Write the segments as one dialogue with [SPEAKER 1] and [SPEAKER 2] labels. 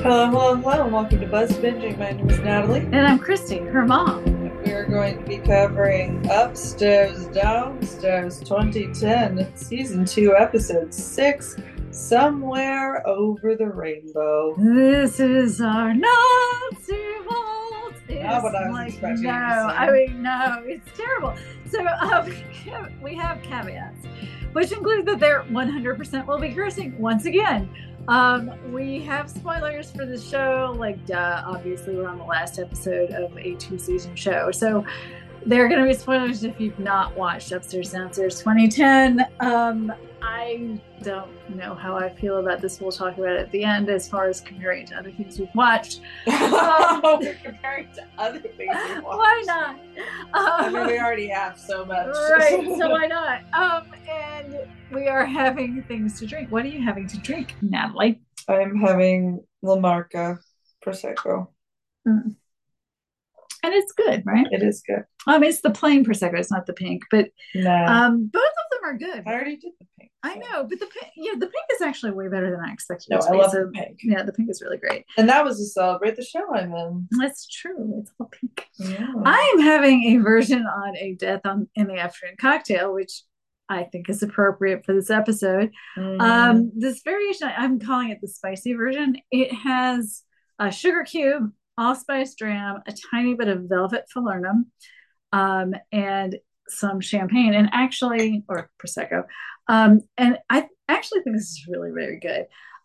[SPEAKER 1] Hello, hello, hello, and welcome to Buzz Binging. My name is Natalie,
[SPEAKER 2] And I'm Christy, her mom.
[SPEAKER 1] and we are going to be covering Upstairs, Downstairs 2010, Season 2, Episode 6, Somewhere Over the Rainbow.
[SPEAKER 2] This is our Nazi vault.
[SPEAKER 1] Not what I was expecting
[SPEAKER 2] no,
[SPEAKER 1] you to say.
[SPEAKER 2] I mean, no, it's terrible. So we have caveats, which include that there 100% will be cursing once again. We have spoilers for the show, like duh, obviously we're on the last episode of a 2-season show. So there are going to be spoilers if you've not watched Upstairs Downstairs 2010. I don't know how I feel about this. We'll talk about it at the end as far as comparing to other things we've watched.
[SPEAKER 1] We're comparing to other things we've watched.
[SPEAKER 2] Why not?
[SPEAKER 1] I mean, we already have so much.
[SPEAKER 2] Right, so why not? And we are having things to drink. What are you having to drink, Natalie?
[SPEAKER 1] I'm having La Marca Prosecco.
[SPEAKER 2] Mm. And it's good, right?
[SPEAKER 1] It is good.
[SPEAKER 2] It's the plain Prosecco. It's not the pink, but both of them are good.
[SPEAKER 1] I already did the pink.
[SPEAKER 2] I know, but the pink is actually way better than I expected.
[SPEAKER 1] No, I love the pink.
[SPEAKER 2] Yeah, the pink is really great.
[SPEAKER 1] And that was to celebrate the show I'm in.
[SPEAKER 2] That's true. It's all pink.
[SPEAKER 1] Yeah.
[SPEAKER 2] I am having a version on a death in the afternoon cocktail, which I think is appropriate for this episode. This variation, I'm calling it the spicy version. It has a sugar cube, allspice dram, a tiny bit of velvet falernum, and some champagne, or prosecco. And I actually think this is really very good.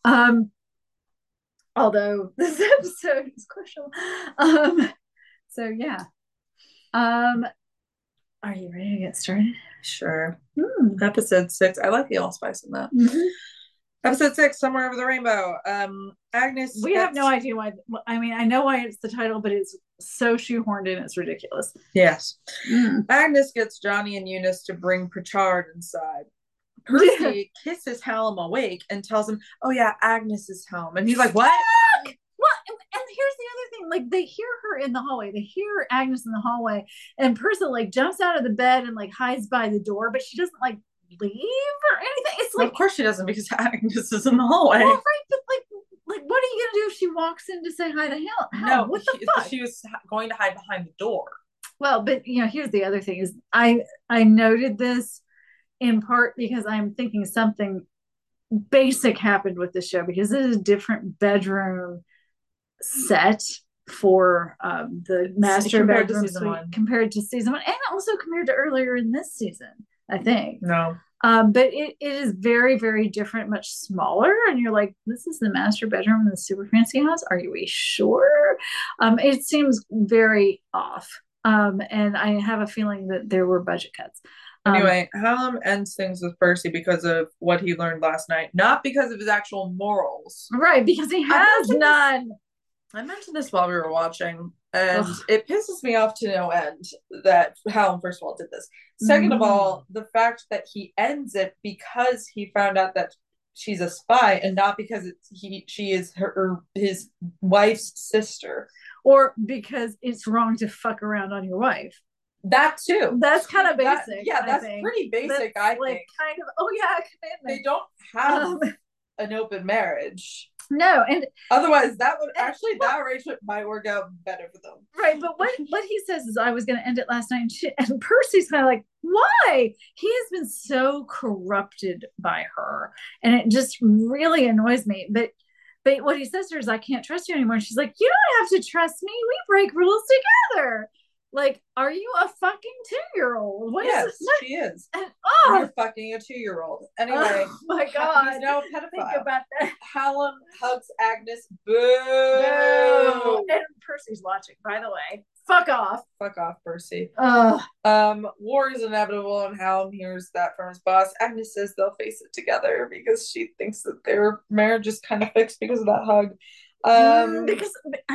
[SPEAKER 2] Although this episode is questionable. So yeah. Are you ready to get started?
[SPEAKER 1] Sure. Episode 6. I like the allspice in that. Episode 6, Somewhere Over the Rainbow. Agnes.
[SPEAKER 2] We have no idea why. I mean, I know why it's the title, but it's so shoehorned in, it's ridiculous.
[SPEAKER 1] Yes. Agnes gets Johnny and Eunice to bring Pritchard inside. Percy kisses Hallam awake and tells him, "Oh yeah, Agnes is home." And he's like, "What?"
[SPEAKER 2] Well, and here's the other thing. Like, they hear her in the hallway. They hear Agnes in the hallway, and Percy like jumps out of the bed and like hides by the door, but she doesn't like leave or anything. It's like,
[SPEAKER 1] well, of course she doesn't, because Agnes is in the hallway.
[SPEAKER 2] Well, right, but like, what are you gonna do if she walks in to say hi to Hallam?
[SPEAKER 1] No,
[SPEAKER 2] what the fuck?
[SPEAKER 1] She was going to hide behind the door.
[SPEAKER 2] Well, but here's the other thing: is I noted this in part because I'm thinking something basic happened with the show, because this is a different bedroom set for the master bedroom suite compared to season 1, and also compared to earlier in this season, I think.
[SPEAKER 1] No.
[SPEAKER 2] But it is very, very different, much smaller, and you're like, this is the master bedroom in the super fancy house? Are you sure? It seems very off, and I have a feeling that there were budget cuts.
[SPEAKER 1] Anyway, Hallam ends things with Percy because of what he learned last night, not because of his actual morals.
[SPEAKER 2] Right, because he has none.
[SPEAKER 1] I mentioned this while we were watching, and it pisses me off to no end that Hallam, first of all, did this. Second of all, the fact that he ends it because he found out that she's a spy, and not because she is his wife's sister.
[SPEAKER 2] Or because it's wrong to fuck around on your wife.
[SPEAKER 1] That too.
[SPEAKER 2] That's kind of basic.
[SPEAKER 1] That's pretty basic.
[SPEAKER 2] That's commitment.
[SPEAKER 1] They don't have an open marriage.
[SPEAKER 2] No, and
[SPEAKER 1] otherwise that arrangement might work out better for them.
[SPEAKER 2] Right, but what he says is, I was going to end it last night, and Percy's kind of like, why? He has been so corrupted by her, and it just really annoys me. But what he says to her is, I can't trust you anymore. And she's like, you don't have to trust me. We break rules together. Like, are you a fucking 2-year-old?
[SPEAKER 1] Yes, she is. And, you're fucking a 2-year-old. Anyway.
[SPEAKER 2] Oh my God.
[SPEAKER 1] He's now a pedophile.
[SPEAKER 2] Think about that.
[SPEAKER 1] Hallam hugs Agnes. Boo! No.
[SPEAKER 2] And Percy's watching, by the way. Fuck off.
[SPEAKER 1] Fuck off, Percy. War is inevitable, and Hallam hears that from his boss. Agnes says they'll face it together because she thinks that their marriage is kind of fixed because of that hug.
[SPEAKER 2] Because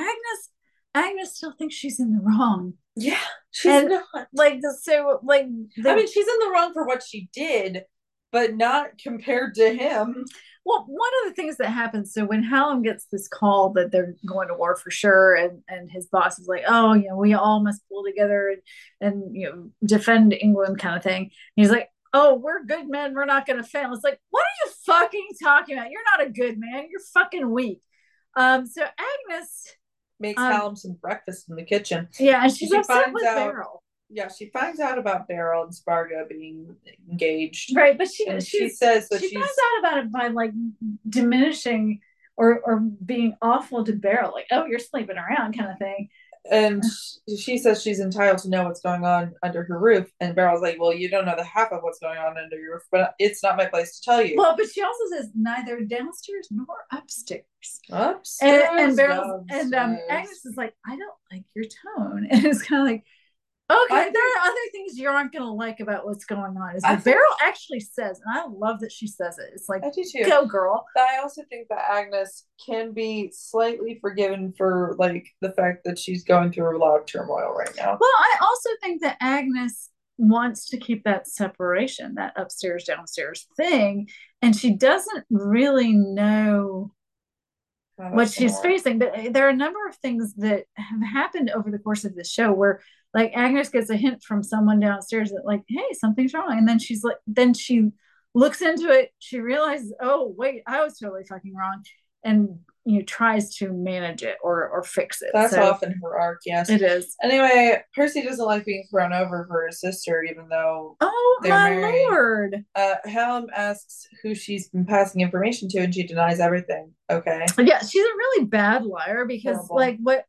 [SPEAKER 2] Agnes still thinks she's in the wrong.
[SPEAKER 1] Yeah, she's not.
[SPEAKER 2] I mean,
[SPEAKER 1] she's in the wrong for what she did, but not compared to him.
[SPEAKER 2] Well, one of the things that happens, so when Hallam gets this call that they're going to war for sure, and his boss is like, oh, we all must pull together and defend England kind of thing. And he's like, oh, we're good men, we're not going to fail. It's like, what are you fucking talking about? You're not a good man, you're fucking weak. So Agnes
[SPEAKER 1] makes Hallam some breakfast in the kitchen.
[SPEAKER 2] Yeah, and she's upset with Beryl.
[SPEAKER 1] Yeah, she finds out about Beryl and Spargo being engaged.
[SPEAKER 2] Right, but
[SPEAKER 1] she says that
[SPEAKER 2] she finds out about it by like diminishing or being awful to Beryl, like, oh, you're sleeping around kind of thing.
[SPEAKER 1] And she says she's entitled to know what's going on under her roof. And Beryl's like, well, you don't know the half of what's going on under your roof, but it's not my place to tell you.
[SPEAKER 2] Well, but she also says neither downstairs nor upstairs.
[SPEAKER 1] Upstairs.
[SPEAKER 2] And Beryl and Agnes is like, I don't like your tone. And it's kind of like, okay, there are other things you aren't going to like about what's going on. Is what Beryl actually says, and I love that she says it. It's like,
[SPEAKER 1] I do too.
[SPEAKER 2] Go, girl.
[SPEAKER 1] But I also think that Agnes can be slightly forgiven for like the fact that she's going through a lot of turmoil right now.
[SPEAKER 2] Well, I also think that Agnes wants to keep that separation, that upstairs downstairs thing, and she doesn't really know what she's facing. But there are a number of things that have happened over the course of the show where like Agnes gets a hint from someone downstairs that like, hey, something's wrong. And then she's like, then she looks into it. She realizes, oh, wait, I was totally fucking wrong. And, tries to manage it or fix it.
[SPEAKER 1] That's often her arc. Yes,
[SPEAKER 2] it is.
[SPEAKER 1] Anyway, Percy doesn't like being thrown over for his sister, even though
[SPEAKER 2] Lord.
[SPEAKER 1] Hallam asks who she's been passing information to, and she denies everything. Okay.
[SPEAKER 2] Yeah, she's a really bad liar because like what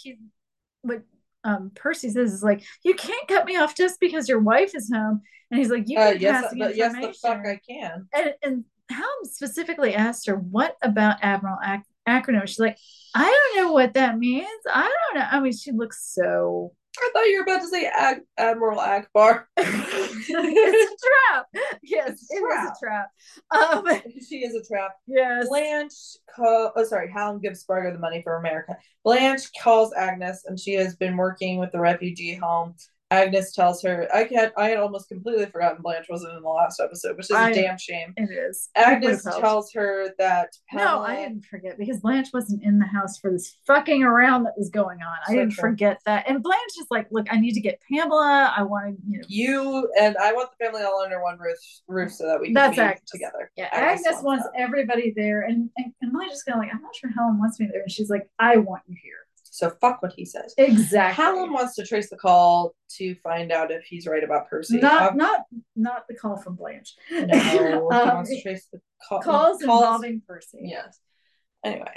[SPEAKER 2] Percy says is like, you can't cut me off just because your wife is home. And he's like, you can pass the information.
[SPEAKER 1] Yes, the fuck I can.
[SPEAKER 2] And Hallam specifically asked her, what about Admiral Acronym? She's like, I don't know what that means. I don't know. I mean, she looks so...
[SPEAKER 1] I thought you were about to say Admiral Akbar.
[SPEAKER 2] It's a trap. Yes, it is a trap.
[SPEAKER 1] She is a trap.
[SPEAKER 2] Yes.
[SPEAKER 1] Hallam gives Spargo the money for America. Blanche calls Agnes, and she has been working with the refugee home. Agnes tells her, I had almost completely forgotten Blanche wasn't in the last episode, which is a damn shame.
[SPEAKER 2] It is.
[SPEAKER 1] Agnes tells her that
[SPEAKER 2] Pamela... No, I didn't forget because Blanche wasn't in the house for this fucking around that was going on. I didn't forget that. And Blanche is like, look, I need to get Pamela. I want to,
[SPEAKER 1] You and I want the family all under one roof so that we can be together.
[SPEAKER 2] Yeah, Agnes wants everybody there. And Blanche is kind of like, I'm not sure Helen wants me there. And she's like, I want you here.
[SPEAKER 1] So fuck what he says.
[SPEAKER 2] Exactly.
[SPEAKER 1] Hallam wants to trace the call to find out if he's right about Percy.
[SPEAKER 2] Not the call from Blanche.
[SPEAKER 1] No, he wants to trace the
[SPEAKER 2] calls involving Percy.
[SPEAKER 1] Yes. Anyway,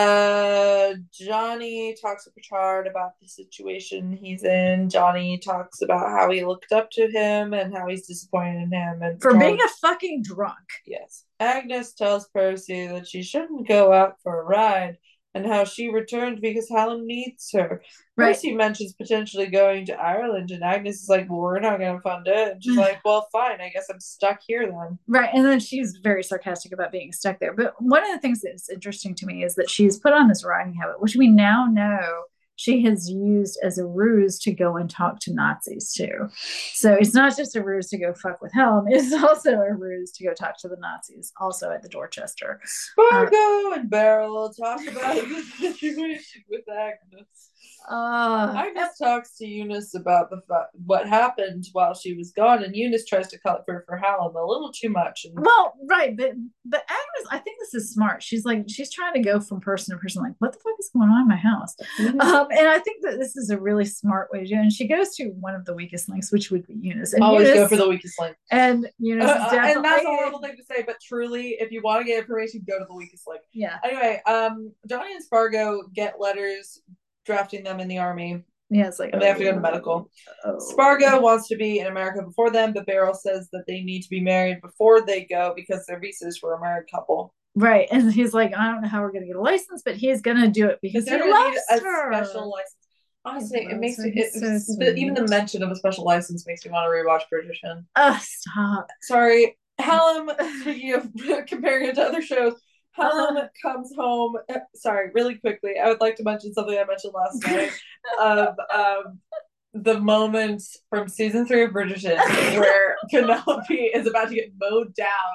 [SPEAKER 1] Johnny talks to Pritchard about the situation he's in. Johnny talks about how he looked up to him and how he's disappointed in him and
[SPEAKER 2] for being a fucking drunk.
[SPEAKER 1] Yes. Agnes tells Percy that she shouldn't go out for a ride, and how she returned because Hallam needs her.
[SPEAKER 2] Right.
[SPEAKER 1] Percy mentions potentially going to Ireland, and Agnes is like, well, we're not going to fund it. And she's like, well, fine, I guess I'm stuck here then.
[SPEAKER 2] Right, and then she's very sarcastic about being stuck there. But one of the things that's interesting to me is that she's put on this riding habit, which we now know she has used as a ruse to go and talk to Nazis too. So it's not just a ruse to go fuck with Helm, it's also a ruse to go talk to the Nazis, also at the Dorchester.
[SPEAKER 1] Spargo and Beryl talk about the situation with Agnes. Agnes talks to Eunice about what happened while she was gone, and Eunice tries to comfort for Hallam a little too much.
[SPEAKER 2] Well, right, but Agnes, I think this is smart. She's trying to go from person to person, like, what the fuck is going on in my house? Mm-hmm. And I think that this is a really smart way to do it. And she goes to one of the weakest links, which would be Eunice. And
[SPEAKER 1] always go for the weakest link.
[SPEAKER 2] And Eunice is definitely...
[SPEAKER 1] And that's a horrible thing to say, but truly, if you want to get information, go to the weakest link.
[SPEAKER 2] Yeah.
[SPEAKER 1] Anyway, Johnny and Spargo get letters drafting them in the army.
[SPEAKER 2] Yeah, it's like,
[SPEAKER 1] and they have to go to medical. Spargo wants to be in America before them, but Beryl says that they need to be married before they go because their visas for a married couple.
[SPEAKER 2] Right, and he's like, I don't know how we're going to get a license, but he's going to do it because he loves her.
[SPEAKER 1] A special license. Honestly, it makes me. Even the mention of a special license makes me want to rewatch Bridgerton.
[SPEAKER 2] Stop.
[SPEAKER 1] Sorry, Hallam. Speaking of comparing it to other shows. Hallam comes home. Sorry, really quickly. I would like to mention something I mentioned last night of the moment from season 3 of Bridgerton where Penelope is about to get mowed down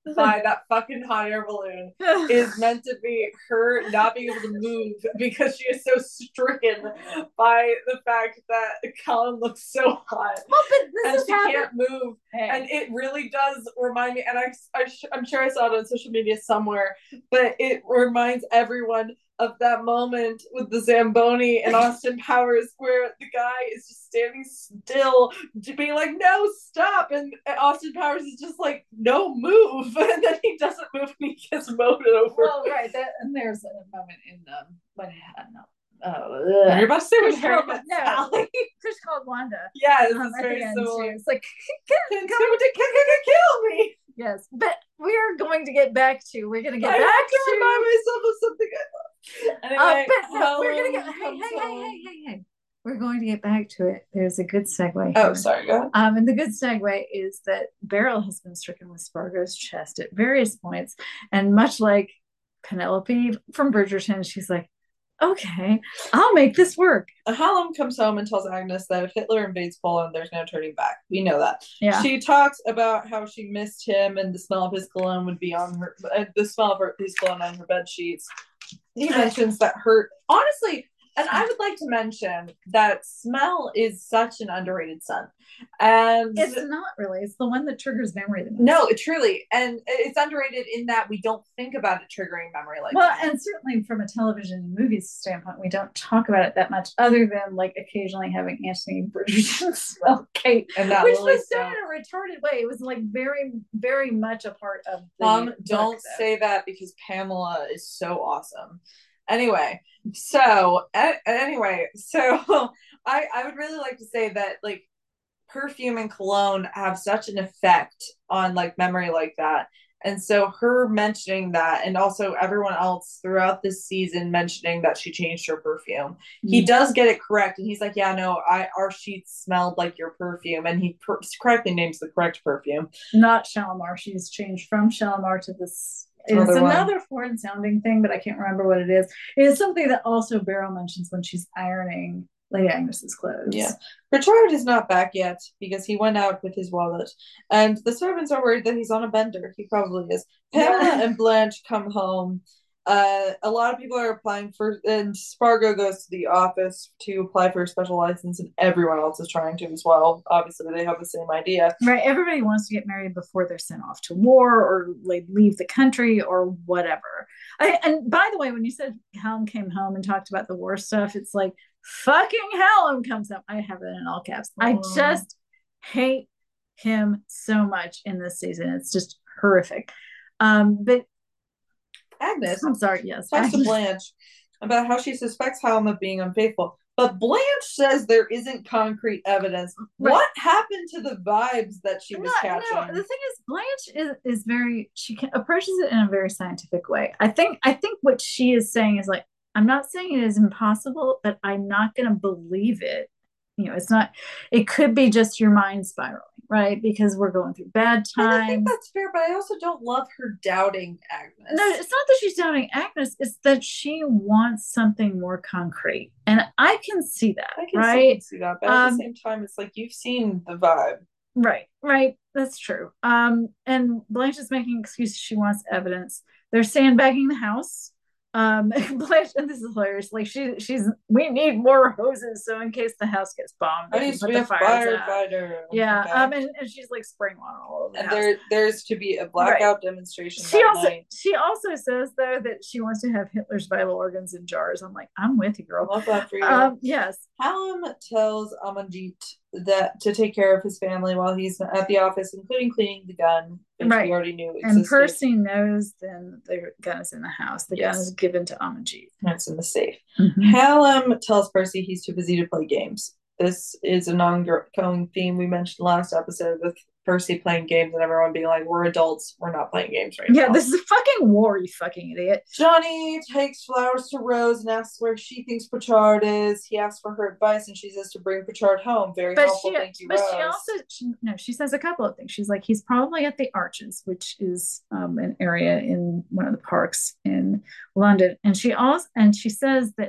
[SPEAKER 1] by that fucking hot air balloon is meant to be her not being able to move because she is so stricken by the fact that Callum looks so hot.
[SPEAKER 2] Well, but this
[SPEAKER 1] and she can't move. Hey. And it really does remind me, and I'm sure I saw it on social media somewhere, but it reminds everyone of that moment with the Zamboni and Austin Powers where the guy is just standing still being like, no, stop, and Austin Powers is just like, no, move, and then he doesn't move and he gets mowed over.
[SPEAKER 2] Well, right, and there's a moment in when
[SPEAKER 1] you're about to say when Harry met
[SPEAKER 2] Sally. Chris called Wanda.
[SPEAKER 1] Yes, it's very similar.
[SPEAKER 2] It's like,
[SPEAKER 1] come to kill me.
[SPEAKER 2] Yes, but we're going to get back to. We're going to get
[SPEAKER 1] back
[SPEAKER 2] to
[SPEAKER 1] remind myself of something I love. Anyway,
[SPEAKER 2] but no, we're going to get. Hey. We're going to get back to it. There's a good segue.
[SPEAKER 1] Oh, sorry, go ahead.
[SPEAKER 2] And the good segue is that Beryl has been stricken with Spargo's chest at various points, and much like Penelope from Bridgerton, she's like, okay, I'll make this work.
[SPEAKER 1] Hallam comes home and tells Agnes that if Hitler invades Poland, there's no turning back. We know that.
[SPEAKER 2] Yeah.
[SPEAKER 1] She talks about how she missed him and the smell of his cologne would be on her, the smell of his cologne on her bed sheets. He mentions that her, honestly, and I would like to mention that smell is such an underrated scent. And
[SPEAKER 2] it's not really. It's the one that triggers memory the most.
[SPEAKER 1] No, truly. And it's underrated in that we don't think about it triggering memory like
[SPEAKER 2] that.
[SPEAKER 1] And
[SPEAKER 2] certainly from a television and movies standpoint, we don't talk about it that much other than like occasionally having Anthony Bridgerton smell Kate. And that which was done in a retarded way. It was like very, very much a part of the
[SPEAKER 1] don't say that because Pamela is so awesome. Anyway, so I would really like to say that like perfume and cologne have such an effect on like memory like that. And so her mentioning that, and also everyone else throughout this season mentioning that she changed her perfume. He does get it correct. And he's like, yeah, no, our sheets smelled like your perfume. And he correctly names the correct perfume.
[SPEAKER 2] Not Shalimar. She's changed from Shalimar to this. It's another foreign sounding thing, but I can't remember what it is. It is something that also Beryl mentions when she's ironing Lady Agnes's clothes.
[SPEAKER 1] Yeah. Pritchard is not back yet because he went out with his wallet. And the servants are worried that he's on a bender. He probably is. Pamela and Blanche come home. A lot of people are applying for, and Spargo goes to the office to apply for a special license, and everyone else is trying to as well. Obviously, they have the same idea.
[SPEAKER 2] Right. Everybody wants to get married before they're sent off to war or like leave the country or whatever. And by the way, when you said Hallam came home and talked about the war stuff, it's like, fucking Hallam comes up. I have it in all caps. I just hate him so much in this season. It's just horrific. But
[SPEAKER 1] Agnes,
[SPEAKER 2] I'm sorry, yes,
[SPEAKER 1] talks to Blanche about how she suspects Hallam of being unfaithful, but Blanche says there isn't concrete evidence. Right. What happened to the vibes that she was catching? No,
[SPEAKER 2] the thing is, Blanche is very, approaches it in a very scientific way. I think what she is saying is like, I'm not saying it is impossible, but I'm not going to believe it. You know, it's not, it could be just your mind spiraling, right? Because we're going through bad times. And I think
[SPEAKER 1] that's fair, but I also don't love her doubting Agnes.
[SPEAKER 2] No, it's not that she's doubting Agnes. It's that she wants something more concrete. And I can see that, right?
[SPEAKER 1] See that, but at the same time, it's like, you've seen the vibe.
[SPEAKER 2] Right. That's true. And Blanche is making excuses. She wants evidence. They're sandbagging the house. Blanche, and this is hilarious. Like she's we need more hoses, so in case the house gets bombed,
[SPEAKER 1] I need to be a firefighter.
[SPEAKER 2] Yeah, okay. And she's like spraying water all over.
[SPEAKER 1] And there's to be a blackout demonstration.
[SPEAKER 2] She also says though that she wants to have Hitler's vital organs in jars. I'm like, I'm with you, girl.
[SPEAKER 1] Love that for you.
[SPEAKER 2] Yes.
[SPEAKER 1] Hallam tells Amanjit that to take care of his family while he's at the office, including cleaning the gun, which we already knew existed.
[SPEAKER 2] And Percy knows then the gun is in the house. The gun is given to Amanjit.
[SPEAKER 1] And it's in the safe. Mm-hmm. Hallam tells Percy he's too busy to play games. This is an ongoing theme we mentioned last episode with Percy playing games and everyone being like, we're adults, we're not playing games right now.
[SPEAKER 2] Yeah, this is a fucking war, you fucking idiot.
[SPEAKER 1] Johnny takes flowers to Rose and asks where she thinks Pritchard is. He asks for her advice and she says to bring Pritchard home. Very helpful, thank you, Rose.
[SPEAKER 2] But she says a couple of things. She's like, he's probably at the Arches, which is an area in one of the parks in London. And she says that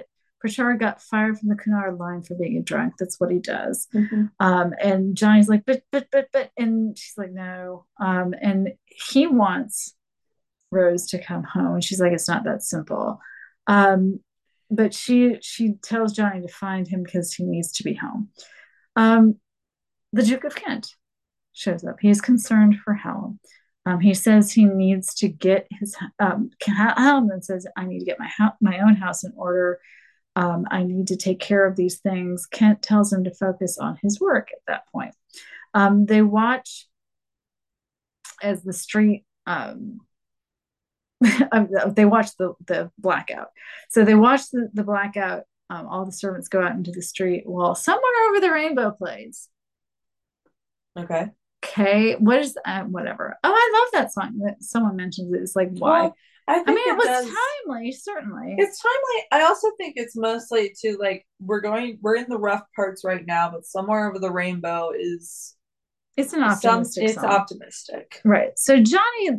[SPEAKER 2] Pritchard got fired from the Cunard line for being a drunk. That's what he does.
[SPEAKER 1] Mm-hmm.
[SPEAKER 2] And Johnny's like, but, and she's like, no. And he wants Rose to come home. And she's like, it's not that simple. But she tells Johnny to find him because he needs to be home. The Duke of Kent shows up. He's concerned for Hallam. He says he needs to get his Hallam says, I need to get my own house in order. I need to take care of these things. Kent tells him to focus on his work at that point. They watch as the street they watch the blackout. So they watch the blackout. All the servants go out into the street while Somewhere Over the Rainbow plays.
[SPEAKER 1] Okay.
[SPEAKER 2] What is whatever. Oh, I love that song. That someone mentions it. It's like, why?
[SPEAKER 1] Well, I mean,
[SPEAKER 2] it was timely, certainly.
[SPEAKER 1] It's timely. I also think it's mostly to like we're in the rough parts right now, but Somewhere Over the Rainbow is
[SPEAKER 2] it's an optimistic
[SPEAKER 1] song. Optimistic.
[SPEAKER 2] Right. So Johnny,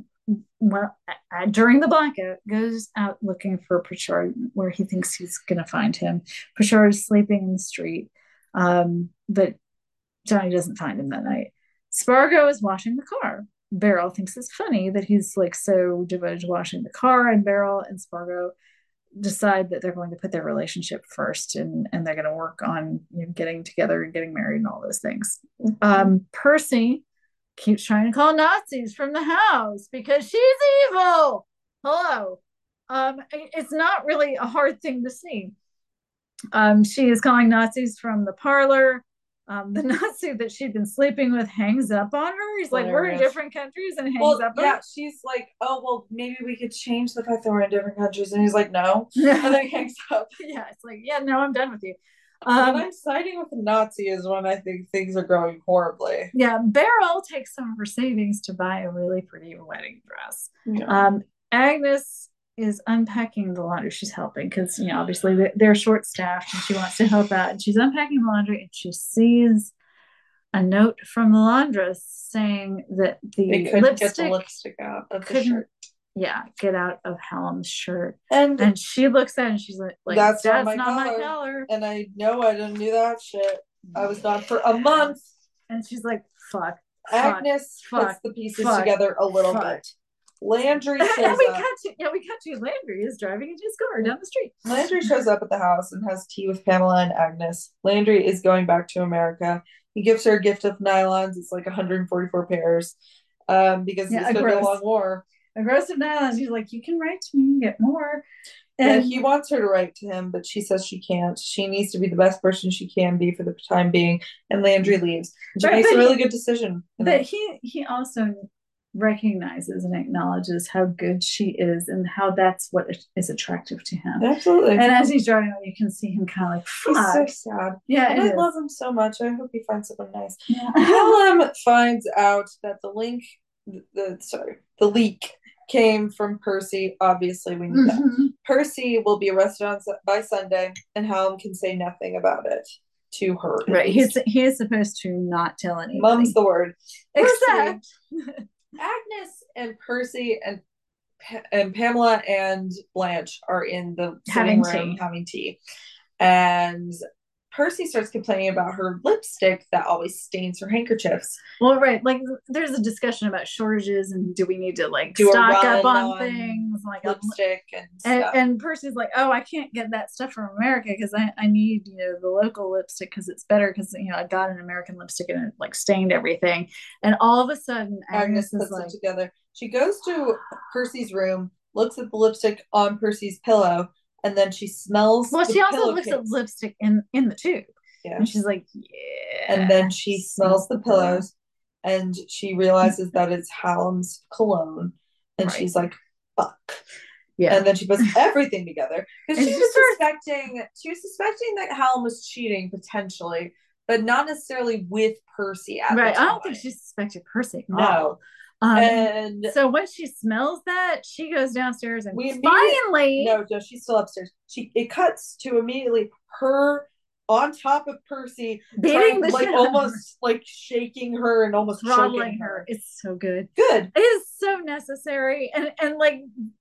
[SPEAKER 2] during the blackout, goes out looking for Pritchard where he thinks he's going to find him. Pritchard is sleeping in the street, but Johnny doesn't find him that night. Spargo is washing the car. Beryl thinks it's funny that he's like so devoted to washing the car, and Beryl and Spargo decide that they're going to put their relationship first, and they're going to work on getting together and getting married and all those things. Percy keeps trying to call Nazis from the house because she's evil. Hello. It's not really a hard thing to see. She is calling Nazis from the parlor. The Nazi that she'd been sleeping with hangs up on her. He's like, we're in different countries, and hangs up on her.
[SPEAKER 1] She's like, oh, well, maybe we could change the fact that we're in different countries. And he's like, no. And then he hangs up.
[SPEAKER 2] Yeah, it's like, yeah, no, I'm done with you.
[SPEAKER 1] When I'm siding with the Nazi is when I think things are going horribly.
[SPEAKER 2] Yeah, Beryl takes some of her savings to buy a really pretty wedding dress.
[SPEAKER 1] Yeah.
[SPEAKER 2] Agnes is unpacking the laundry. She's helping because obviously they're short staffed, and she wants to help out, and she's unpacking the laundry, and she sees a note from the laundress saying that
[SPEAKER 1] they couldn't get the lipstick out of the shirt.
[SPEAKER 2] Yeah, get out of Hallam's shirt. And she looks at it and she's like that's not my color.
[SPEAKER 1] And I know I didn't do that shit. I was gone for a month.
[SPEAKER 2] And she's like, fuck.
[SPEAKER 1] Agnes puts the pieces together a little bit. Landry shows up.
[SPEAKER 2] We cut to Landry is driving into his car down the street.
[SPEAKER 1] Landry shows up at the house and has tea with Pamela and Agnes. Landry is going back to America. He gives her a gift of nylons. It's like 144 pairs because it's going to be a long war.
[SPEAKER 2] A gross of nylons. He's like, you can write to me and get more.
[SPEAKER 1] And he wants her to write to him, but she says she can't. She needs to be the best person she can be for the time being. And Landry leaves. She makes a really good decision.
[SPEAKER 2] But he also recognizes and acknowledges how good she is and how that's what is attractive to him.
[SPEAKER 1] Absolutely.
[SPEAKER 2] And as he's driving away, you can see him kind of like, fuck.
[SPEAKER 1] He's so sad.
[SPEAKER 2] Yeah,
[SPEAKER 1] and I love him so much. I hope he finds someone nice.
[SPEAKER 2] Yeah.
[SPEAKER 1] Hallam finds out that the leak came from Percy. Obviously, we knew that. Percy will be arrested by Sunday, and Hallam can say nothing about it to her.
[SPEAKER 2] Right. He is supposed to not tell anybody.
[SPEAKER 1] Mum's the word.
[SPEAKER 2] Except
[SPEAKER 1] Agnes and Percy and Pamela and Blanche are in the sitting room having tea. And Percy starts complaining about her lipstick that always stains her handkerchiefs.
[SPEAKER 2] Well, right. Like, there's a discussion about shortages and do we need to stock up on things like
[SPEAKER 1] lipstick and stuff.
[SPEAKER 2] And Percy's like, oh, I can't get that stuff from America because I need the local lipstick because it's better because I got an American lipstick and it stained everything. And all of a sudden Agnes
[SPEAKER 1] puts it together. She goes to Percy's room, looks at the lipstick on Percy's pillow. And then she smells.
[SPEAKER 2] Well, she also looks at lipstick in the tube.
[SPEAKER 1] Yeah.
[SPEAKER 2] And she's like, yeah.
[SPEAKER 1] And then she smells the pillows and she realizes that it's Hallam's cologne. And she's like, fuck. Yeah. And then she puts everything together. Because she was suspecting that Hallam was cheating potentially, but not necessarily with Percy at the time.
[SPEAKER 2] I don't think she suspected Percy.
[SPEAKER 1] No.
[SPEAKER 2] And so when she smells that, she goes downstairs and finally
[SPEAKER 1] she's still upstairs. It cuts to immediately her on top of Percy,
[SPEAKER 2] beating
[SPEAKER 1] almost shaking her and almost choking her.
[SPEAKER 2] It's so good.
[SPEAKER 1] It
[SPEAKER 2] is so necessary, and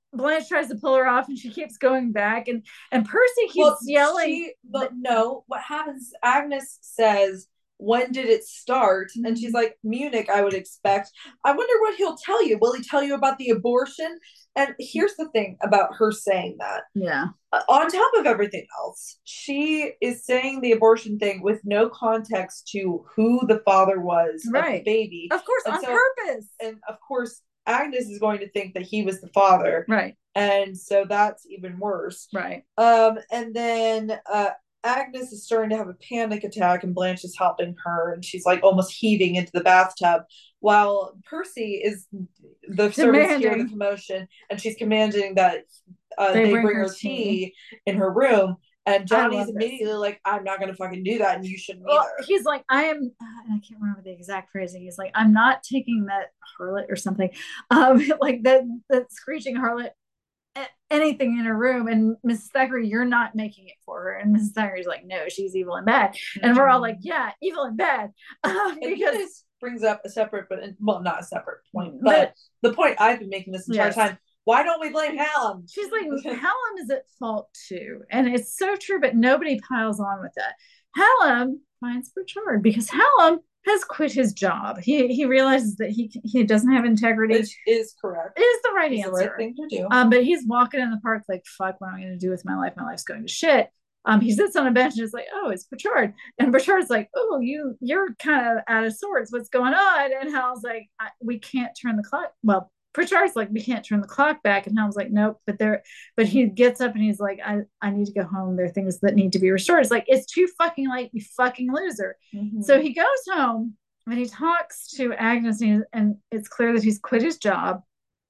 [SPEAKER 2] Blanche tries to pull her off, and she keeps going back, and Percy keeps yelling.
[SPEAKER 1] But no, what happens? Agnes says, "When did it start?" And she's like, "Munich, I would expect." I wonder what he'll tell you. Will he tell you about the abortion? And here's the thing about her saying that.
[SPEAKER 2] Yeah.
[SPEAKER 1] On top of everything else, she is saying the abortion thing with no context to who the father was of the baby.
[SPEAKER 2] Of course, on purpose.
[SPEAKER 1] And of course, Agnes is going to think that he was the father.
[SPEAKER 2] Right.
[SPEAKER 1] And so that's even worse.
[SPEAKER 2] Right.
[SPEAKER 1] And then Agnes is starting to have a panic attack, and Blanche is helping her, and she's like almost heaving into the bathtub, while Percy is the servants hear the commotion, and she's commanding that they bring her tea in her room. And Johnny's immediately like, "I'm not going to fucking do that, and you shouldn't either."
[SPEAKER 2] He's like, I can't remember the exact phrasing. He's like, "I'm not taking that harlot," or something, like that screeching harlot, anything in her room. And Mrs. Thackeray, "You're not making it for her." And Mrs. Thackeray's like, "No, she's evil and bad." And we're all like, "Yeah, evil and bad."
[SPEAKER 1] Because this brings up a separate, not a separate point, but the point I've been making this entire time. Why don't we blame Hallam?
[SPEAKER 2] She's like, Hallam is at fault too. And it's so true, but nobody piles on with that. Hallam finds Pritchard because Hallam has quit his job. He realizes that he doesn't have integrity.
[SPEAKER 1] Which is correct.
[SPEAKER 2] It is the right answer.
[SPEAKER 1] The right thing to do.
[SPEAKER 2] But he's walking in the park like, fuck, what am I going to do with my life? My life's going to shit. He sits on a bench and is like, "Oh, it's Pritchard." And Pritchard's like, "Oh, you're kind of out of sorts. What's going on?" And Hal's like, "We can't turn the clock." Well, Pritchard's like, "We can't turn the clock back." And Hal's like, "Nope." But he gets up and he's like, I need to go home. There are things that need to be restored. It's like, it's too fucking late, you fucking loser. Mm-hmm. So he goes home and he talks to Agnes, and it's clear that he's quit his job.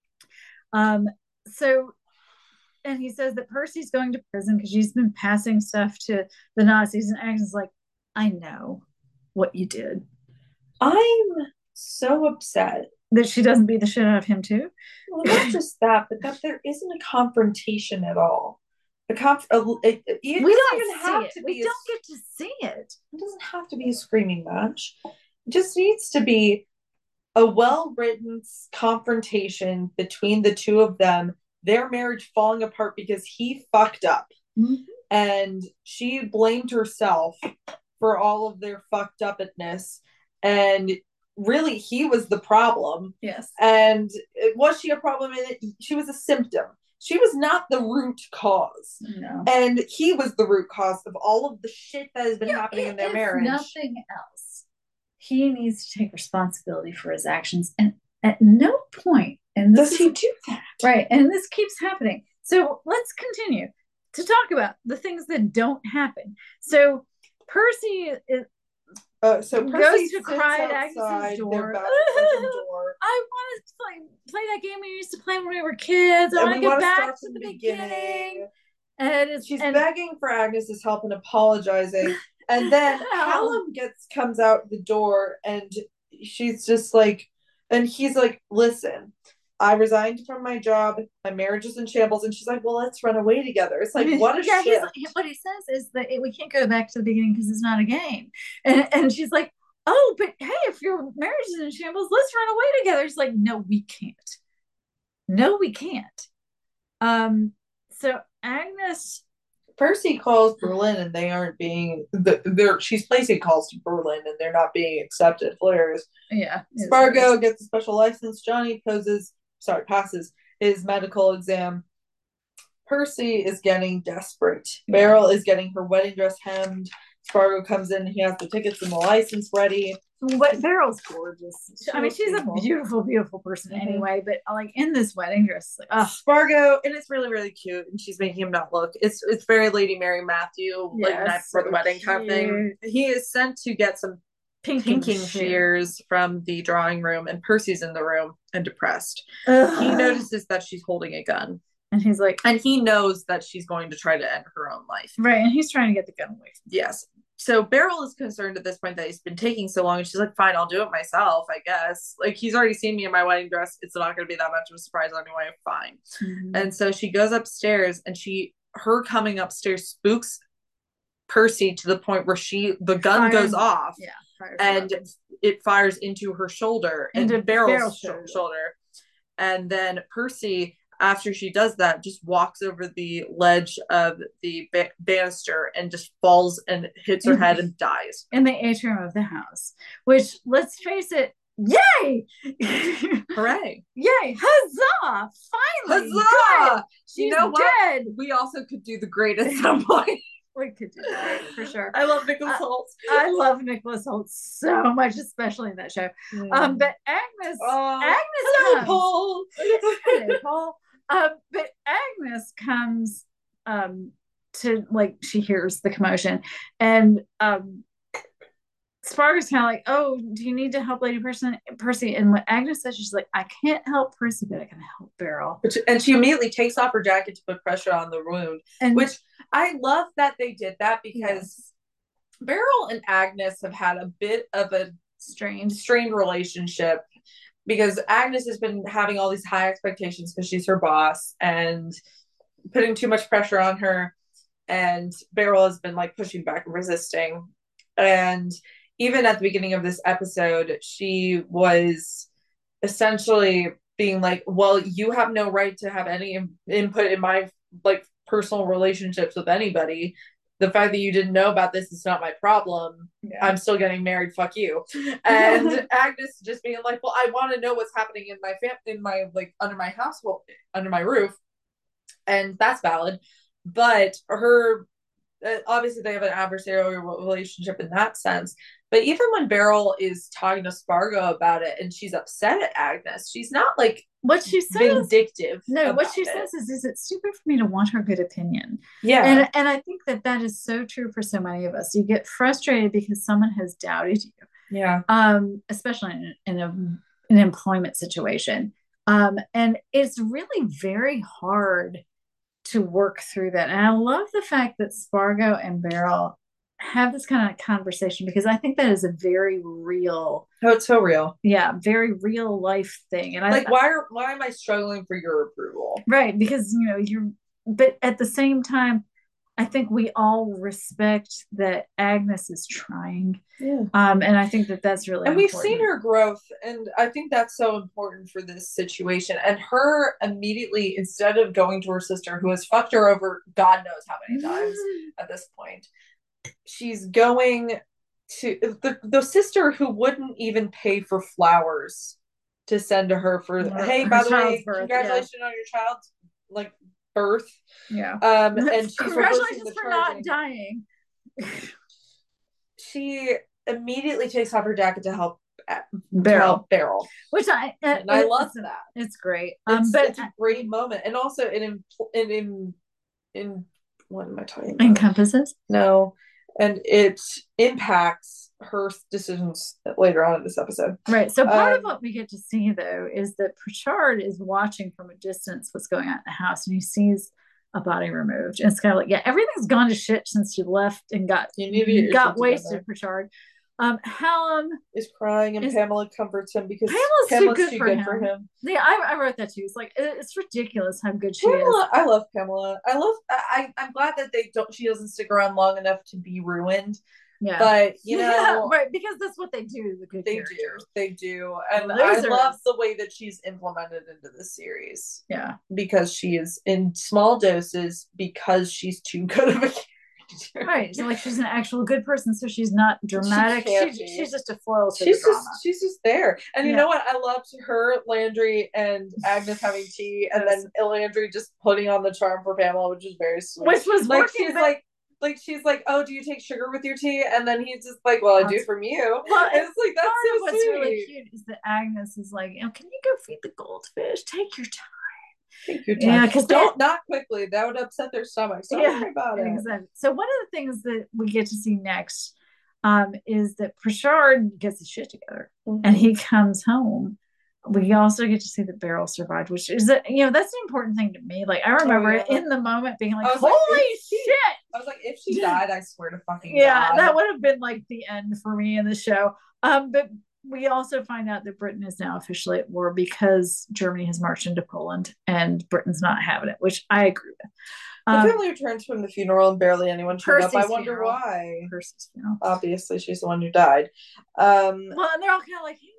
[SPEAKER 2] And he says that Percy's going to prison because she's been passing stuff to the Nazis. And Agnes is like, "I know what you did."
[SPEAKER 1] I'm so upset
[SPEAKER 2] that she doesn't beat the shit out of him too.
[SPEAKER 1] Well, not just that, but that there isn't a confrontation at all. We don't get to see it. It doesn't have to be a screaming match. It just needs to be a well-written confrontation between the two of them. Their marriage falling apart because he fucked up. Mm-hmm. And she blamed herself for all of their fucked upness. And really, he was the problem.
[SPEAKER 2] Yes.
[SPEAKER 1] And was she a problem in it? She was a symptom. She was not the root cause.
[SPEAKER 2] No.
[SPEAKER 1] And he was the root cause of all of the shit that has been happening in their marriage.
[SPEAKER 2] Nothing else. He needs to take responsibility for his actions. And at no point
[SPEAKER 1] does he do that.
[SPEAKER 2] Right. And this keeps happening. So let's continue to talk about the things that don't happen. So Percy
[SPEAKER 1] goes
[SPEAKER 2] to cry at Agnes's door. I want to play that game we used to play when we were kids. I want to get back to the beginning. And
[SPEAKER 1] she's begging for Agnes's help and apologizing. And then Hallam comes out the door, and she's just like, and he's like, "Listen, I resigned from my job. My marriage is in shambles." And she's like, "Well, let's run away together." It's like, what a shit.
[SPEAKER 2] What he says is that we can't go back to the beginning because it's not a game. And she's like, "Oh, but hey, if your marriage is in shambles, let's run away together." It's like, no, we can't. No, we can't. So
[SPEAKER 1] Percy calls Berlin, and they aren't being. She's placing calls to Berlin, and they're not being accepted. Hilarious.
[SPEAKER 2] Yeah.
[SPEAKER 1] Spargo gets a special license. Johnny passes his medical exam. Percy is getting desperate. Yeah. Beryl is getting her wedding dress hemmed. Spargo comes in. He has the tickets and the license ready.
[SPEAKER 2] But Beryl's gorgeous. She's a beautiful, beautiful person anyway. But like in this wedding dress,
[SPEAKER 1] Spargo, and it's really, really cute. And she's making him not look. It's very Lady Mary Matthew, like night for the wedding kind of thing. He is sent to get some pinking shears from the drawing room, and Percy's in the room and depressed. Ugh. He notices that she's holding a gun.
[SPEAKER 2] And he's like,
[SPEAKER 1] and he knows that she's going to try to end her own life.
[SPEAKER 2] Right. And he's trying to get the gun away.
[SPEAKER 1] Yes. So Beryl is concerned at this point that he's been taking so long. And she's like, "Fine, I'll do it myself, I guess. Like, he's already seen me in my wedding dress. It's not going to be that much of a surprise anyway. Fine." Mm-hmm. And so she goes upstairs, and her coming upstairs spooks Percy to the point where the gun goes off.
[SPEAKER 2] Yeah.
[SPEAKER 1] And it fires into her shoulder, into Beryl's shoulder. And then Percy after she does that, just walks over the ledge of the banister and just falls and hits her head and dies.
[SPEAKER 2] In the atrium of the house, which, let's face it, yay!
[SPEAKER 1] Hooray!
[SPEAKER 2] Yay! Huzzah! Finally!
[SPEAKER 1] Huzzah!
[SPEAKER 2] Good. She's dead.
[SPEAKER 1] We also could do the great at some point.
[SPEAKER 2] We could do that for sure.
[SPEAKER 1] I love Nicholas Hoult.
[SPEAKER 2] I love Nicholas Hoult so much, especially in that show. But Agnes
[SPEAKER 1] hello,
[SPEAKER 2] comes.
[SPEAKER 1] Paul.
[SPEAKER 2] Hello, Paul. But Agnes comes to, like, she hears the commotion, and Spargo's kind of like, oh, do you need to help Lady Percy? And what Agnes says, she's like, I can't help Percy, but I can help Beryl.
[SPEAKER 1] And she immediately takes off her jacket to put pressure on the wound, which I love that they did that, because Beryl and Agnes have had a bit of a strained relationship, because Agnes has been having all these high expectations because she's her boss and putting too much pressure on her, and Beryl has been like pushing back and resisting. And even at the beginning of this episode, she was essentially being like, well, you have no right to have any input in my like personal relationships with anybody. The fact that you didn't know about this is not my problem. I'm still getting married. Fuck you. And Agnes just being like, well, I want to know what's happening in my like under my household, under my roof. And that's valid. But her, obviously they have an adversarial relationship in that sense. But even when Beryl is talking to Spargo about it and she's upset at Agnes, she's not like
[SPEAKER 2] what she says
[SPEAKER 1] vindictive.
[SPEAKER 2] No, what she says is it stupid for me to want her good opinion?
[SPEAKER 1] Yeah.
[SPEAKER 2] And I think that is so true for so many of us. You get frustrated because someone has doubted you.
[SPEAKER 1] Yeah.
[SPEAKER 2] Especially in an employment situation. And it's really very hard to work through that. And I love the fact that Spargo and Beryl have this kind of conversation, because I think that is a very real.
[SPEAKER 1] Oh, it's so real.
[SPEAKER 2] Yeah, very real life thing. And
[SPEAKER 1] like, why am I struggling for your approval?
[SPEAKER 2] Right, because but at the same time, I think we all respect that Agnes is trying.
[SPEAKER 1] Yeah.
[SPEAKER 2] And I think that's really
[SPEAKER 1] important.
[SPEAKER 2] We've
[SPEAKER 1] seen her growth, and I think that's so important for this situation. And her immediately, instead of going to her sister, who has fucked her over God knows how many times at this point, she's going to the sister who wouldn't even pay for flowers to send to her for hey, by the way, congratulations on your child's like birth.
[SPEAKER 2] Yeah.
[SPEAKER 1] And she's
[SPEAKER 2] congratulations for not dying.
[SPEAKER 1] She immediately takes off her jacket to help
[SPEAKER 2] Beryl, which
[SPEAKER 1] I love that.
[SPEAKER 2] It's great.
[SPEAKER 1] But it's a great moment, and also in what am I talking about?
[SPEAKER 2] Encompasses?
[SPEAKER 1] No. And it impacts her decisions later on in this episode.
[SPEAKER 2] Right. So part of what we get to see, though, is that Pritchard is watching from a distance what's going on in the house, and he sees a body removed. And it's kind of like, yeah, everything's gone to shit since you left and got wasted, Pritchard. Helen
[SPEAKER 1] is crying, and Pamela comforts him because
[SPEAKER 2] Pamela's too good for him. Yeah, I wrote that too. It's like, it's ridiculous how good she is.
[SPEAKER 1] I love Pamela. I'm glad that she doesn't stick around long enough to be ruined.
[SPEAKER 2] Yeah,
[SPEAKER 1] but you know,
[SPEAKER 2] right, because that's what they do. The good characters.
[SPEAKER 1] They do, and I love the way that she's implemented into this series.
[SPEAKER 2] Yeah,
[SPEAKER 1] because she is in small doses because she's too good of a character.
[SPEAKER 2] Right, so like she's an actual good person, so she's not dramatic. She's just a foil to
[SPEAKER 1] the drama. She's just there. And you know what? I loved her, Landry, and Agnes having tea, and then Landry just putting on the charm for Pamela, which is very sweet.
[SPEAKER 2] Which was
[SPEAKER 1] like
[SPEAKER 2] working.
[SPEAKER 1] She's like, oh, do you take sugar with your tea? And then he's just like, well, I do from you. Well, it's like that's so sweet.
[SPEAKER 2] What's really cute is that Agnes is like, can you go feed the goldfish? Take your time.
[SPEAKER 1] Take your time. Yeah, because not quickly. That would upset their stomachs. Don't worry about it.
[SPEAKER 2] Exactly. So one of the things that we get to see next is that Pritchard gets his shit together, and he comes home. We also get to see that Beryl survived, which is that's an important thing to me. Like I remember in the moment being like, holy shit.
[SPEAKER 1] I was like, if she died, I swear to fucking
[SPEAKER 2] God. That would have been like the end for me in the show. But we also find out that Britain is now officially at war because Germany has marched into Poland and Britain's not having it, which I agree with.
[SPEAKER 1] The family returns from the funeral and barely anyone turned up. I wonder why.
[SPEAKER 2] Percy's funeral.
[SPEAKER 1] Obviously, she's the one who died.
[SPEAKER 2] Well, and they're all kind of like, hey,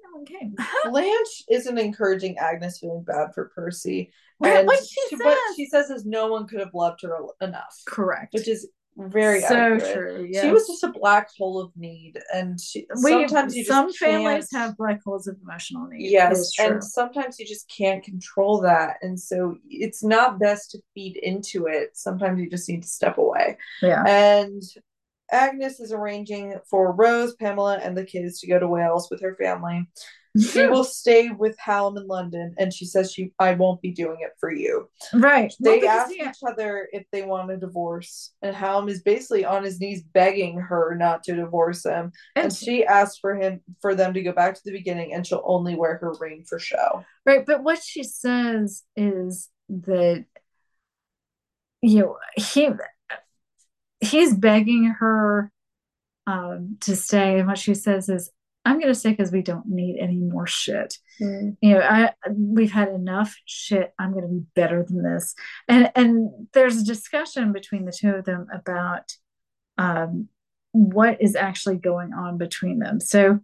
[SPEAKER 2] Helen came.
[SPEAKER 1] Blanche isn't encouraging Agnes feeling bad for Percy.
[SPEAKER 2] And
[SPEAKER 1] what she says is no one could have loved her enough.
[SPEAKER 2] Correct.
[SPEAKER 1] Which is very
[SPEAKER 2] so
[SPEAKER 1] accurate.
[SPEAKER 2] True. Yes.
[SPEAKER 1] She was just a black hole of need, and some
[SPEAKER 2] families have black holes of emotional need.
[SPEAKER 1] Yes, and sometimes you just can't control that, and so it's not best to feed into it. Sometimes you just need to step away.
[SPEAKER 2] Yeah.
[SPEAKER 1] And Agnes is arranging for Rose, Pamela, and the kids to go to Wales with her family. She will stay with Hallam in London, and she says I won't be doing it for you.
[SPEAKER 2] Right.
[SPEAKER 1] They ask each other if they want a divorce, and Hallam is basically on his knees begging her not to divorce him. And she asks for them to go back to the beginning, and she'll only wear her ring for show.
[SPEAKER 2] Right, but what she says is that he's begging her to stay, and what she says is, I'm going to stay because we don't need any more shit. We've had enough shit. I'm going to be better than this. And there's a discussion between the two of them about what is actually going on between them. So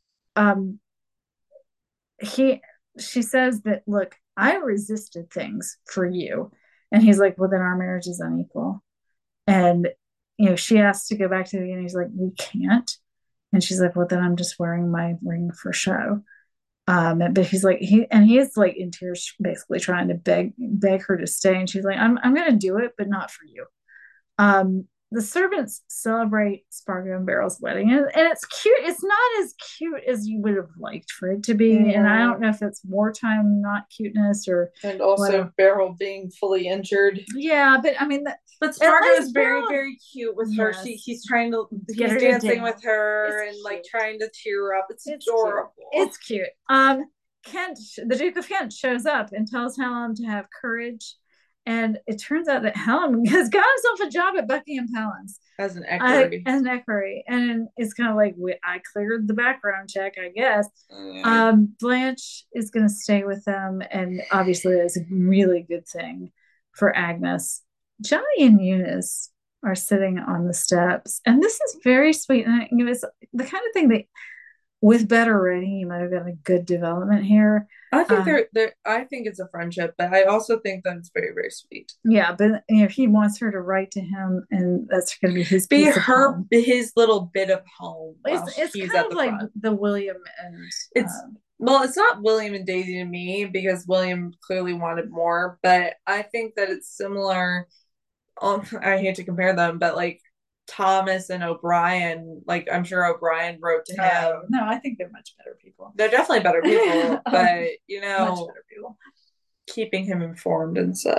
[SPEAKER 2] she says that, look, I resisted things for you. And he's like, well, then our marriage is unequal. And, she asks to go back to the beginning. He's like, we can't. And she's like, well, then I'm just wearing my ring for show. But he's like, he is like in tears, basically trying to beg her to stay. And she's like, I'm going to do it, but not for you. The servants celebrate Spargo and Beryl's wedding, and it's cute. It's not as cute as you would have liked for it to be. And I don't know if it's wartime, not cuteness,
[SPEAKER 1] and also Beryl being fully injured.
[SPEAKER 2] Yeah, but I mean,
[SPEAKER 1] but Spargo is very, very cute with her. He's dancing with her and like trying to cheer her up. It's adorable.
[SPEAKER 2] Cute. It's cute. Kent, the Duke of Kent, shows up and tells Hallam to have courage. And it turns out that Hallam has got himself a job at Buckingham Palace
[SPEAKER 1] as an equerry.
[SPEAKER 2] And it's kind of like, I cleared the background check, I guess. Blanche is going to stay with them, and obviously that's a really good thing for Agnes. Johnny and Eunice are sitting on the steps, and this is very sweet. And it's the kind of thing that, with better writing, you might have gotten a good development here.
[SPEAKER 1] I think I think it's a friendship, but I also think that it's very, very sweet.
[SPEAKER 2] Yeah, but he wants her to write to him, and that's going to be his
[SPEAKER 1] his little bit of home.
[SPEAKER 2] It's kind of like the William and
[SPEAKER 1] it's not William and Daisy to me, because William clearly wanted more, but I think that it's similar. I hate to compare them, but like Thomas and O'Brien, like I'm sure O'Brien wrote to him.
[SPEAKER 2] No, I think they're much better people.
[SPEAKER 1] They're definitely better people, but
[SPEAKER 2] much better people.
[SPEAKER 1] Keeping him informed and such.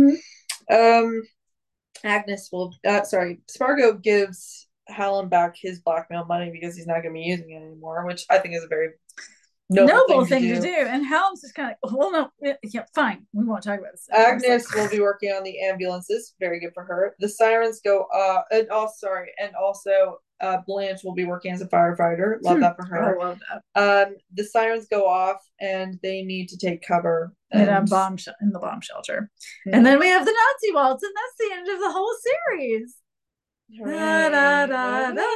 [SPEAKER 1] Spargo gives Hallam back his blackmail money because he's not going to be using it anymore, which I think is a very noble thing to do. And
[SPEAKER 2] Hallam's just kind of like, well, no, yeah, fine, we won't talk about this.
[SPEAKER 1] Agnes will be working on the ambulances. Very good for her. The sirens go and also Blanche will be working as a firefighter. Love that for her.
[SPEAKER 2] I love that.
[SPEAKER 1] The sirens go off and they need to take cover
[SPEAKER 2] in the bomb shelter. Yeah. And then we have the Nazi waltz, and that's the end of the whole series. Da, da, da, da.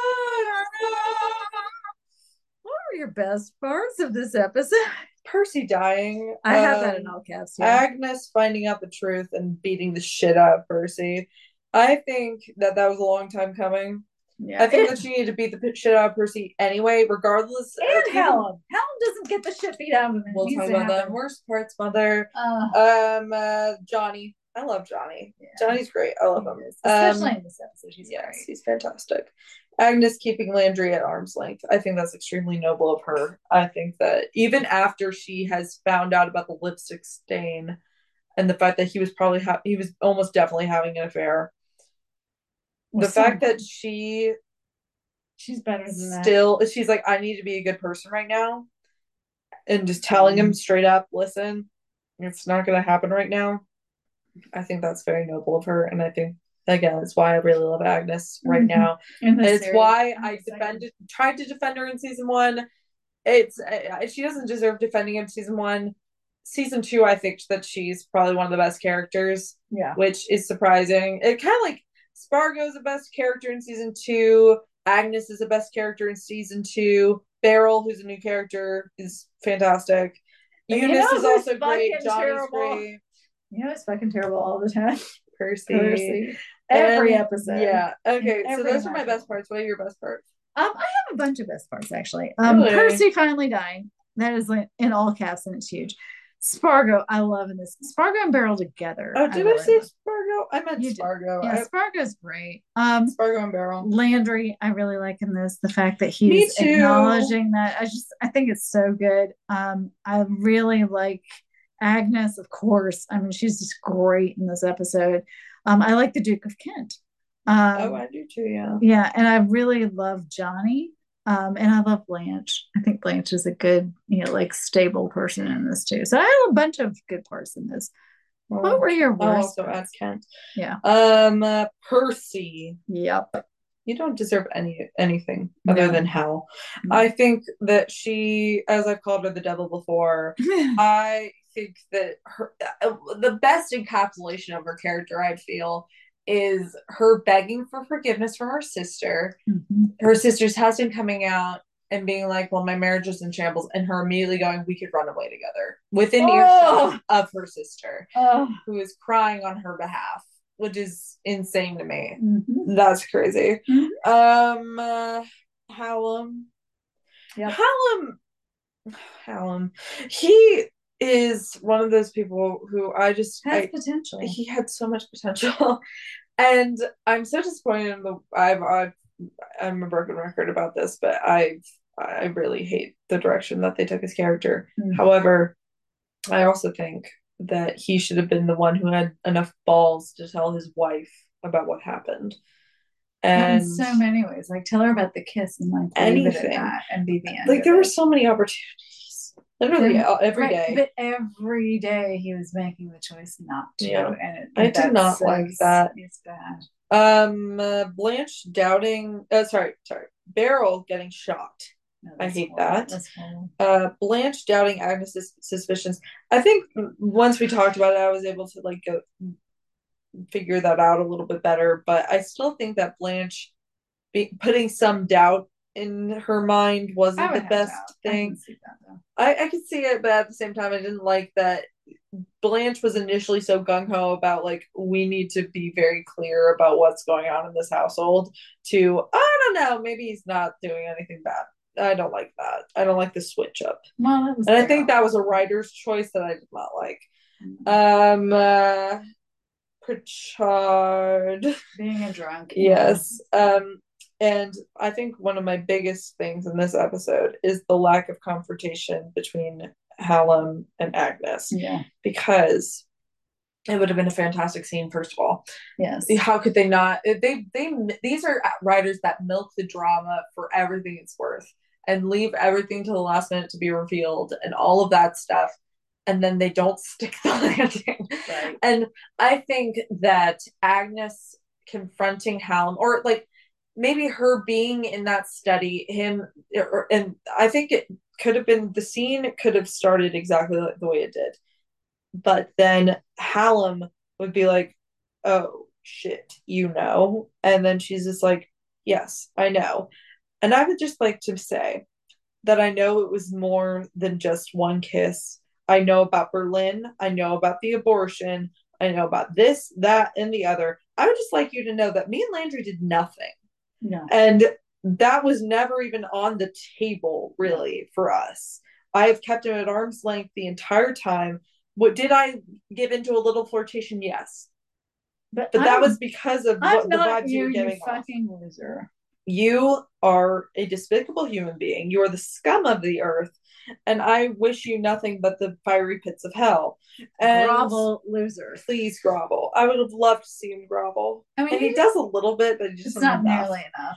[SPEAKER 2] What were your best parts of this episode?
[SPEAKER 1] Percy dying.
[SPEAKER 2] I have that in all caps.
[SPEAKER 1] Yeah. Agnes finding out the truth and beating the shit out of Percy. I think that was a long time coming. Yeah, I think that she needed to beat the shit out of Percy anyway, regardless.
[SPEAKER 2] And Hallam doesn't get the shit beat out of him.
[SPEAKER 1] We'll talk about the worst parts, Mother. Johnny. I love Johnny. Yeah. Johnny's great. I love him.
[SPEAKER 2] Especially in this episode.
[SPEAKER 1] He's fantastic. Agnes keeping Landry at arm's length. I think that's extremely noble of her. I think that even after she has found out about the lipstick stain and the fact that he was almost definitely having an affair, the fact that she's
[SPEAKER 2] better than that.
[SPEAKER 1] She's like, I need to be a good person right now, and just telling him straight up, listen, it's not going to happen right now. I think that's very noble of her, and I think, again, it's why I really love Agnes right now. And it's why I tried to defend her in season 1. She doesn't deserve defending in season 1. Season 2, I think that she's probably one of the best characters.
[SPEAKER 2] Yeah,
[SPEAKER 1] which is surprising. It kind of like Spargo's the best character in season 2. Agnes is the best character in season 2. Beryl, who's a new character, is fantastic. Eunice is also great. Johnny's great.
[SPEAKER 2] You know, it's fucking terrible all the time.
[SPEAKER 1] Percy.
[SPEAKER 2] Every episode.
[SPEAKER 1] Yeah. Okay. So those are my best parts. What are your best parts?
[SPEAKER 2] I have a bunch of best parts actually.
[SPEAKER 1] Really?
[SPEAKER 2] Percy finally dying. That is like in all caps and it's huge. Spargo, I love in this. Spargo and Beryl together.
[SPEAKER 1] Oh, did I say Spargo? I meant Spargo.
[SPEAKER 2] Yeah, Spargo's great.
[SPEAKER 1] Spargo and Beryl.
[SPEAKER 2] Landry, I really like in this. The fact that he's acknowledging that. I think it's so good. I really like Agnes, of course. I mean, she's just great in this episode. I like the Duke of Kent.
[SPEAKER 1] I do too, yeah.
[SPEAKER 2] Yeah, and I really love Johnny. And I love Blanche. I think Blanche is a good, like stable person in this too. So I have a bunch of good parts in this. What were your worst?
[SPEAKER 1] I'll also add Kent.
[SPEAKER 2] Yeah.
[SPEAKER 1] Percy.
[SPEAKER 2] Yep.
[SPEAKER 1] You don't deserve anything other than hell. No. I think that she, as I've called her the devil before, I think that the best encapsulation of her character, I feel, is her begging for forgiveness from her sister.
[SPEAKER 2] Mm-hmm.
[SPEAKER 1] Her sister's husband coming out and being like, well, my marriage is in shambles, and her immediately going, we could run away together, within earshot of her sister, who is crying on her behalf, which is insane to me.
[SPEAKER 2] Mm-hmm.
[SPEAKER 1] That's crazy.
[SPEAKER 2] Mm-hmm.
[SPEAKER 1] Hallam.
[SPEAKER 2] Yep.
[SPEAKER 1] Hallam. He is one of those people who has
[SPEAKER 2] potential.
[SPEAKER 1] He had so much potential. And I'm so disappointed in I'm a broken record about this, but I really hate the direction that they took his character.
[SPEAKER 2] Mm-hmm.
[SPEAKER 1] However, I also think that he should have been the one who had enough balls to tell his wife about what happened. And
[SPEAKER 2] in so many ways, like tell her about the kiss and like
[SPEAKER 1] anything
[SPEAKER 2] and be the end.
[SPEAKER 1] Like there were so many opportunities. Literally every day.
[SPEAKER 2] But every day he was making the choice not to.
[SPEAKER 1] Yeah.
[SPEAKER 2] And
[SPEAKER 1] I did not like that.
[SPEAKER 2] It's bad.
[SPEAKER 1] Blanche doubting Beryl getting shot. No, I hate that.
[SPEAKER 2] That's horrible.
[SPEAKER 1] Blanche doubting Agnes's suspicions. I think once we talked about it, I was able to like go figure that out a little bit better, but I still think that Blanche putting some doubt in her mind wasn't the best thing. I could see it, but at the same time I didn't like that Blanche was initially so gung-ho about like, we need to be very clear about what's going on in this household, to I don't know, maybe he's not doing anything bad. I don't like that. I don't like the switch up.
[SPEAKER 2] Well,
[SPEAKER 1] and I think that was a writer's choice that I did not like. Pritchard
[SPEAKER 2] being a drunk.
[SPEAKER 1] Yes. And I think one of my biggest things in this episode is the lack of confrontation between Hallam and Agnes.
[SPEAKER 2] Yeah.
[SPEAKER 1] Because it would have been a fantastic scene, first of all.
[SPEAKER 2] Yes.
[SPEAKER 1] How could they not? These are writers that milk the drama for everything it's worth and leave everything to the last minute to be revealed and all of that stuff. And then they don't stick the landing.
[SPEAKER 2] Right.
[SPEAKER 1] And I think that Agnes confronting Hallam, or like maybe her being in that study, and I think it could have been, the scene could have started exactly the way it did. But then Hallam would be like, oh, shit, And then she's just like, yes, I know. And I would just like to say that I know it was more than just one kiss. I know about Berlin. I know about the abortion. I know about this, that, and the other. I would just like you to know that me and Landry did nothing.
[SPEAKER 2] No.
[SPEAKER 1] And that was never even on the table, really, for us. I have kept him at arm's length the entire time. Did I give into a little flirtation? Yes. But that was because of the vibes you were giving off.
[SPEAKER 2] Fucking loser.
[SPEAKER 1] You are a despicable human being. You are the scum of the earth. And I wish you nothing but the fiery pits of hell. And
[SPEAKER 2] grovel, loser.
[SPEAKER 1] Please grovel. I would have loved to see him grovel.
[SPEAKER 2] I mean,
[SPEAKER 1] and he does a little bit, but
[SPEAKER 2] it's not nearly enough.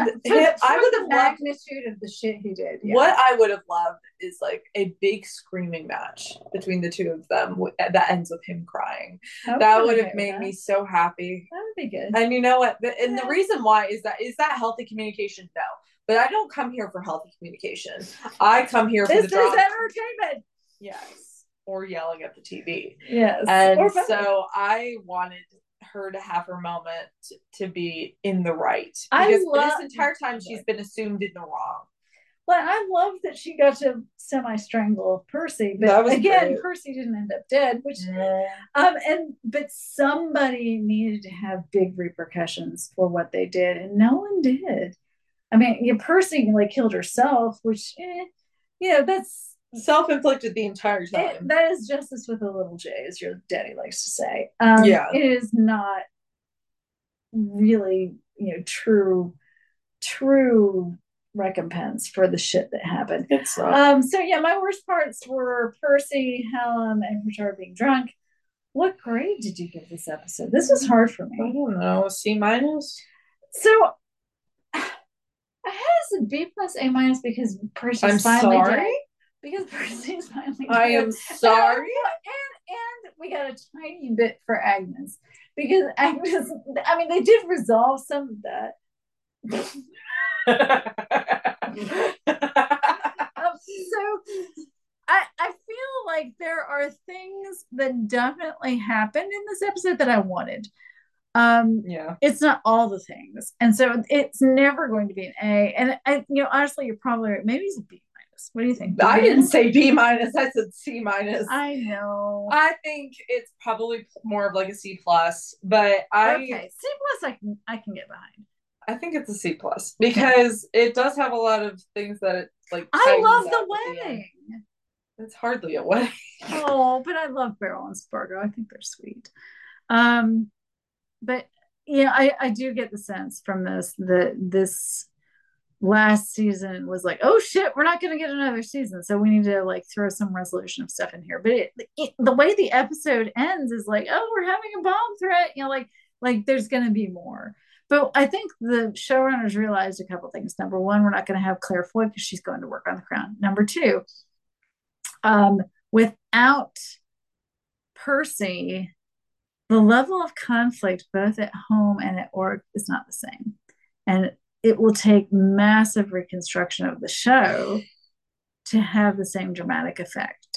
[SPEAKER 1] I would have loved
[SPEAKER 2] magnitude of the shit he did.
[SPEAKER 1] Yeah. What I would have loved is like a big screaming match between the two of them that ends with him crying. That would have made me so happy.
[SPEAKER 2] That would be good.
[SPEAKER 1] And you know what? And the reason why is that healthy communication? No. But I don't come here for healthy communication. I come here for the drama.
[SPEAKER 2] This is entertainment.
[SPEAKER 1] Yes. Or yelling at the TV.
[SPEAKER 2] Yes.
[SPEAKER 1] And so I wanted her to have her moment to be in the right. Because this entire time she's been assumed in the wrong.
[SPEAKER 2] Well, I love that she got to semi-strangle Percy,
[SPEAKER 1] That
[SPEAKER 2] but
[SPEAKER 1] was
[SPEAKER 2] again,
[SPEAKER 1] great.
[SPEAKER 2] Percy didn't end up dead, which but somebody needed to have big repercussions for what they did, and no one did. I mean, Percy like killed herself, which that's
[SPEAKER 1] self-inflicted the entire time.
[SPEAKER 2] That is justice with a little j, as your daddy likes to say.
[SPEAKER 1] Yeah.
[SPEAKER 2] It is not really, true recompense for the shit that happened.
[SPEAKER 1] It's not.
[SPEAKER 2] So yeah, my worst parts were Percy, Hallam, and Richard being drunk. What grade did you give this episode? This was hard for me.
[SPEAKER 1] I don't know. C-.
[SPEAKER 2] So I had a B plus A minus because Percy's finally dead. Because Percy's finally dead.
[SPEAKER 1] I am sorry.
[SPEAKER 2] And we got a tiny bit for Agnes. Because Agnes, I mean, they did resolve some of that. So I feel like there are things that definitely happened in this episode that I wanted.
[SPEAKER 1] Yeah,
[SPEAKER 2] it's not all the things, and so it's never going to be an A. And honestly, you're probably right. Maybe it's a B minus. What do you think?
[SPEAKER 1] I didn't say B minus. I said C minus.
[SPEAKER 2] I know.
[SPEAKER 1] I think it's probably more of like a C plus, but
[SPEAKER 2] okay, C plus I can get behind.
[SPEAKER 1] I think it's a C plus because it does have a lot of things that it like.
[SPEAKER 2] I love the wedding.
[SPEAKER 1] It's hardly a wedding.
[SPEAKER 2] Oh, but I love Beryl and Spargo. I think they're sweet. But I do get the sense from this that this last season was like, oh shit, we're not going to get another season, so we need to like throw some resolution of stuff in here. But the way the episode ends is like, oh, we're having a bomb threat, like there's going to be more. But I think the showrunners realized a couple things. Number one, we're not going to have Claire Foy because she's going to work on The Crown. Number two, without Percy, the level of conflict both at home and at work is not the same. And it will take massive reconstruction of the show to have the same dramatic effect.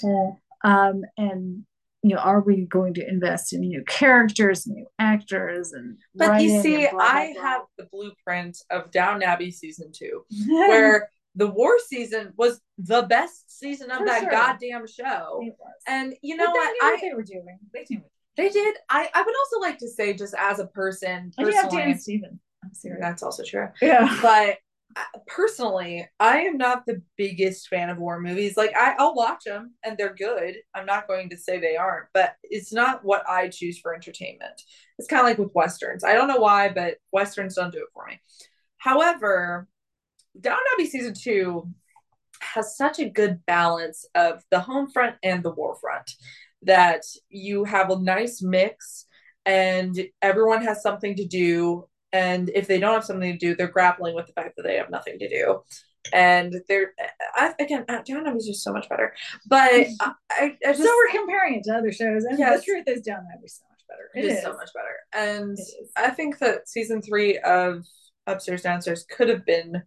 [SPEAKER 2] And are we going to invest in new characters, new actors, and
[SPEAKER 1] but you see, I have the blueprint of Downton Abbey season 2, where the war season was the best season of that goddamn show. It was. And you know what
[SPEAKER 2] they were doing.
[SPEAKER 1] They did. I would also like to say, just as a person,
[SPEAKER 2] personally, you have Dan Stevens.
[SPEAKER 1] I'm serious. That's also true.
[SPEAKER 2] Yeah.
[SPEAKER 1] But personally, I am not the biggest fan of war movies. Like I'll watch them and they're good. I'm not going to say they aren't, but it's not what I choose for entertainment. It's kind of like with Westerns. I don't know why, but Westerns don't do it for me. However, Downton Abbey season 2 has such a good balance of the home front and the war front that you have a nice mix and everyone has something to do. And if they don't have something to do, they're grappling with the fact that they have nothing to do. And Downton Abbey is just so much better. But I just,
[SPEAKER 2] so we're comparing it to other shows, and the truth is, Downton Abbey is so much better.
[SPEAKER 1] It is so much better. And I think that season 3 of Upstairs Downstairs could have been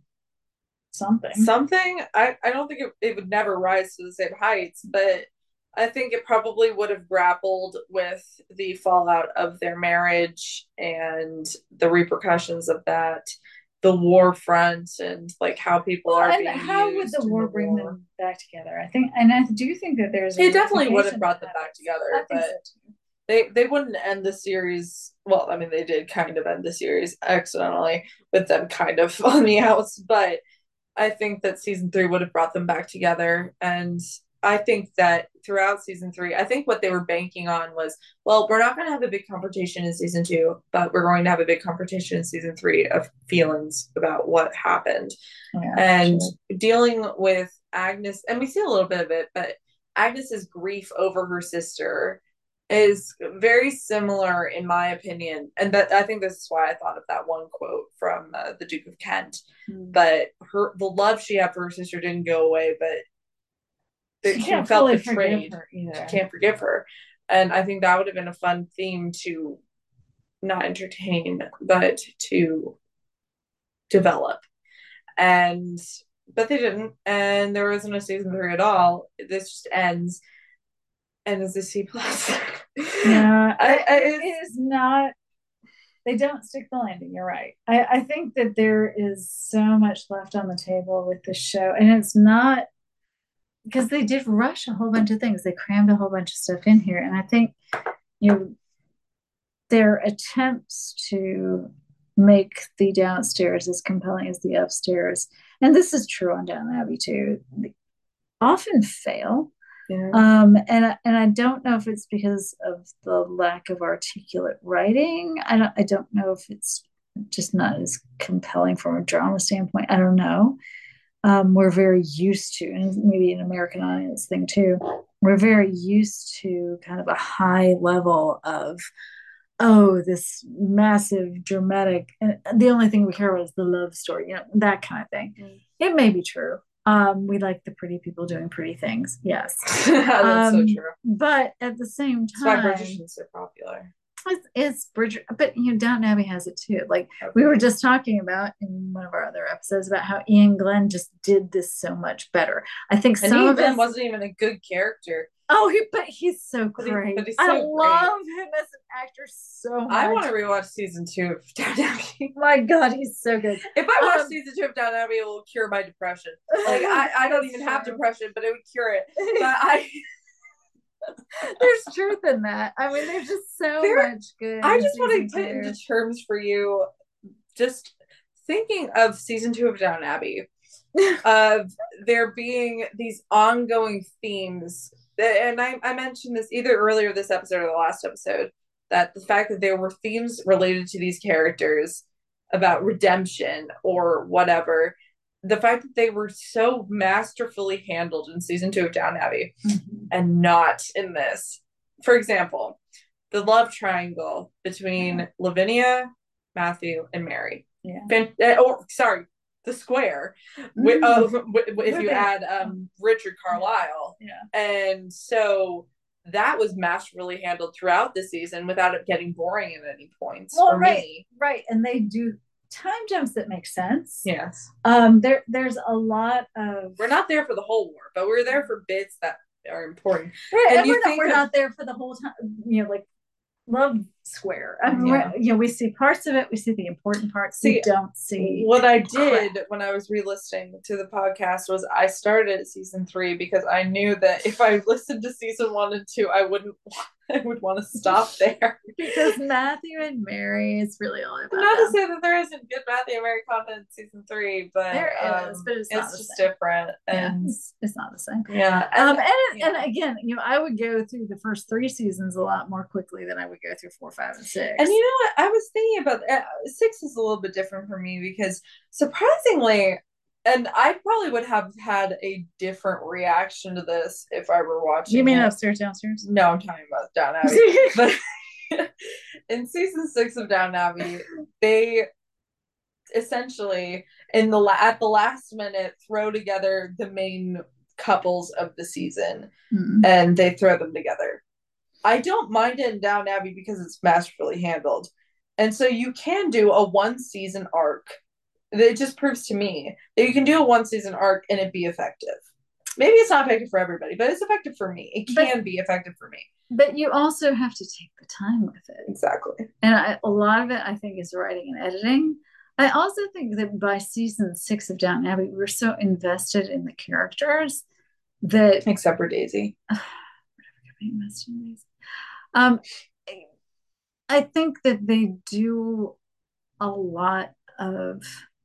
[SPEAKER 1] something. I don't think it would never rise to the same heights, but I think it probably would have grappled with the fallout of their marriage and the repercussions of that, the war front, and like how people are being used.
[SPEAKER 2] How would the war bring them back together? I do think that there's
[SPEAKER 1] it definitely would have brought them back together, but they wouldn't end the series. Well, I mean, they did kind of end the series accidentally with them kind of on the outs, but I think that season 3 would have brought them back together. And I think that throughout season 3, I think what they were banking on was, well, we're not going to have a big confrontation in season 2, but we're going to have a big confrontation in season 3 of feelings about what happened. And dealing with Agnes, and we see a little bit of it, but Agnes's grief over her sister is very similar, in my opinion. And that I think this is why I thought of that one quote from the Duke of Kent. But the love she had for her sister didn't go away, but she felt betrayed. She can't forgive her. And I think that would have been a fun theme to not entertain, but to develop. But they didn't. And there wasn't a season 3 at all. This just ends. And it's a C plus.
[SPEAKER 2] Yeah, it is not. They don't stick the landing. You're right. I think that there is so much left on the table with the show, and it's not because they did rush a whole bunch of things. They crammed a whole bunch of stuff in here, and I think you know their attempts to make the downstairs as compelling as the upstairs, and this is true on Downton Abbey too, often fail.
[SPEAKER 1] Yeah.
[SPEAKER 2] And I don't know if it's because of the lack of articulate writing. I don't know if it's just not as compelling from a drama standpoint. I don't know. We're very used to, and maybe an American audience thing too. We're very used to kind of a high level of, oh, this massive dramatic, and the only thing we care about is the love story, that kind of thing. It may be true. We like the pretty people doing pretty things. Yes.
[SPEAKER 1] That's so true.
[SPEAKER 2] But at the same time,
[SPEAKER 1] that's why Bridgerton is so popular.
[SPEAKER 2] It's Bridger, but Downton Abbey has it too. Like we were just talking about in one of our other episodes about how Ian Glenn just did this so much better. I think some
[SPEAKER 1] Ian
[SPEAKER 2] of
[SPEAKER 1] Glenn wasn't even a good character.
[SPEAKER 2] Oh, but he's so great.
[SPEAKER 1] But he's so
[SPEAKER 2] I
[SPEAKER 1] great.
[SPEAKER 2] love him as an actor so much.
[SPEAKER 1] I want to rewatch season 2 of Downton Abbey.
[SPEAKER 2] My God, he's so good.
[SPEAKER 1] If I watch season 2 of Downton Abbey, it will cure my depression. Like I don't even have depression, but it would cure it. But
[SPEAKER 2] there's truth in that. I mean, there's just so much good.
[SPEAKER 1] I just want to put into terms for you, just thinking of season 2 of Downton Abbey, of there being these ongoing themes. And I mentioned this either earlier this episode or the last episode, that the fact that there were themes related to these characters about redemption or whatever, the fact that they were so masterfully handled in season 2 of Downton Abbey and not in this. For example, the love triangle between Lavinia, Matthew, and Mary. The square, if you add Richard Carlisle.
[SPEAKER 2] Yeah.
[SPEAKER 1] And so that was masterfully handled throughout the season without it getting boring at any points for me.
[SPEAKER 2] Right. And they do time jumps that make sense.
[SPEAKER 1] Yes.
[SPEAKER 2] There's a lot of...
[SPEAKER 1] We're not there for the whole war, but we're there for bits that are important.
[SPEAKER 2] Right. And we're not there for the whole time, like Love Square. I mean, we see parts of it. We see the important parts. We don't see
[SPEAKER 1] what I did when I was re-listening to the podcast was I started at season 3 because I knew that if I listened to season 1 and 2, I would want to stop there.
[SPEAKER 2] Because Matthew and Mary is really all about
[SPEAKER 1] not to say that there isn't good Matthew and Mary content in season 3, but
[SPEAKER 2] there is, but it's
[SPEAKER 1] just different. And
[SPEAKER 2] it's not the same.
[SPEAKER 1] Yeah.
[SPEAKER 2] And again, I would go through the first 3 seasons a lot more quickly than I would go through 4, 5, and 6.
[SPEAKER 1] And you know what? I was thinking about 6 is a little bit different for me because surprisingly, and I probably would have had a different reaction to this if I were watching.
[SPEAKER 2] You mean upstairs, downstairs?
[SPEAKER 1] No, I'm talking about Downton Abbey. But in season 6 of Downton Abbey, they essentially at the last minute throw together the main couples of the season, and they throw them together. I don't mind it in Downton Abbey because it's masterfully handled, and so you can do a 1-season arc. It just proves to me that you can do a 1-season arc and it be effective. Maybe it's not effective for everybody, but it's effective for me. It can be effective for me.
[SPEAKER 2] But you also have to take the time with it.
[SPEAKER 1] Exactly.
[SPEAKER 2] And a lot of it, I think, is writing and editing. I also think that by season 6 of Downton Abbey, we were so invested in the characters that...
[SPEAKER 1] Except for Daisy.
[SPEAKER 2] I think that they do a lot of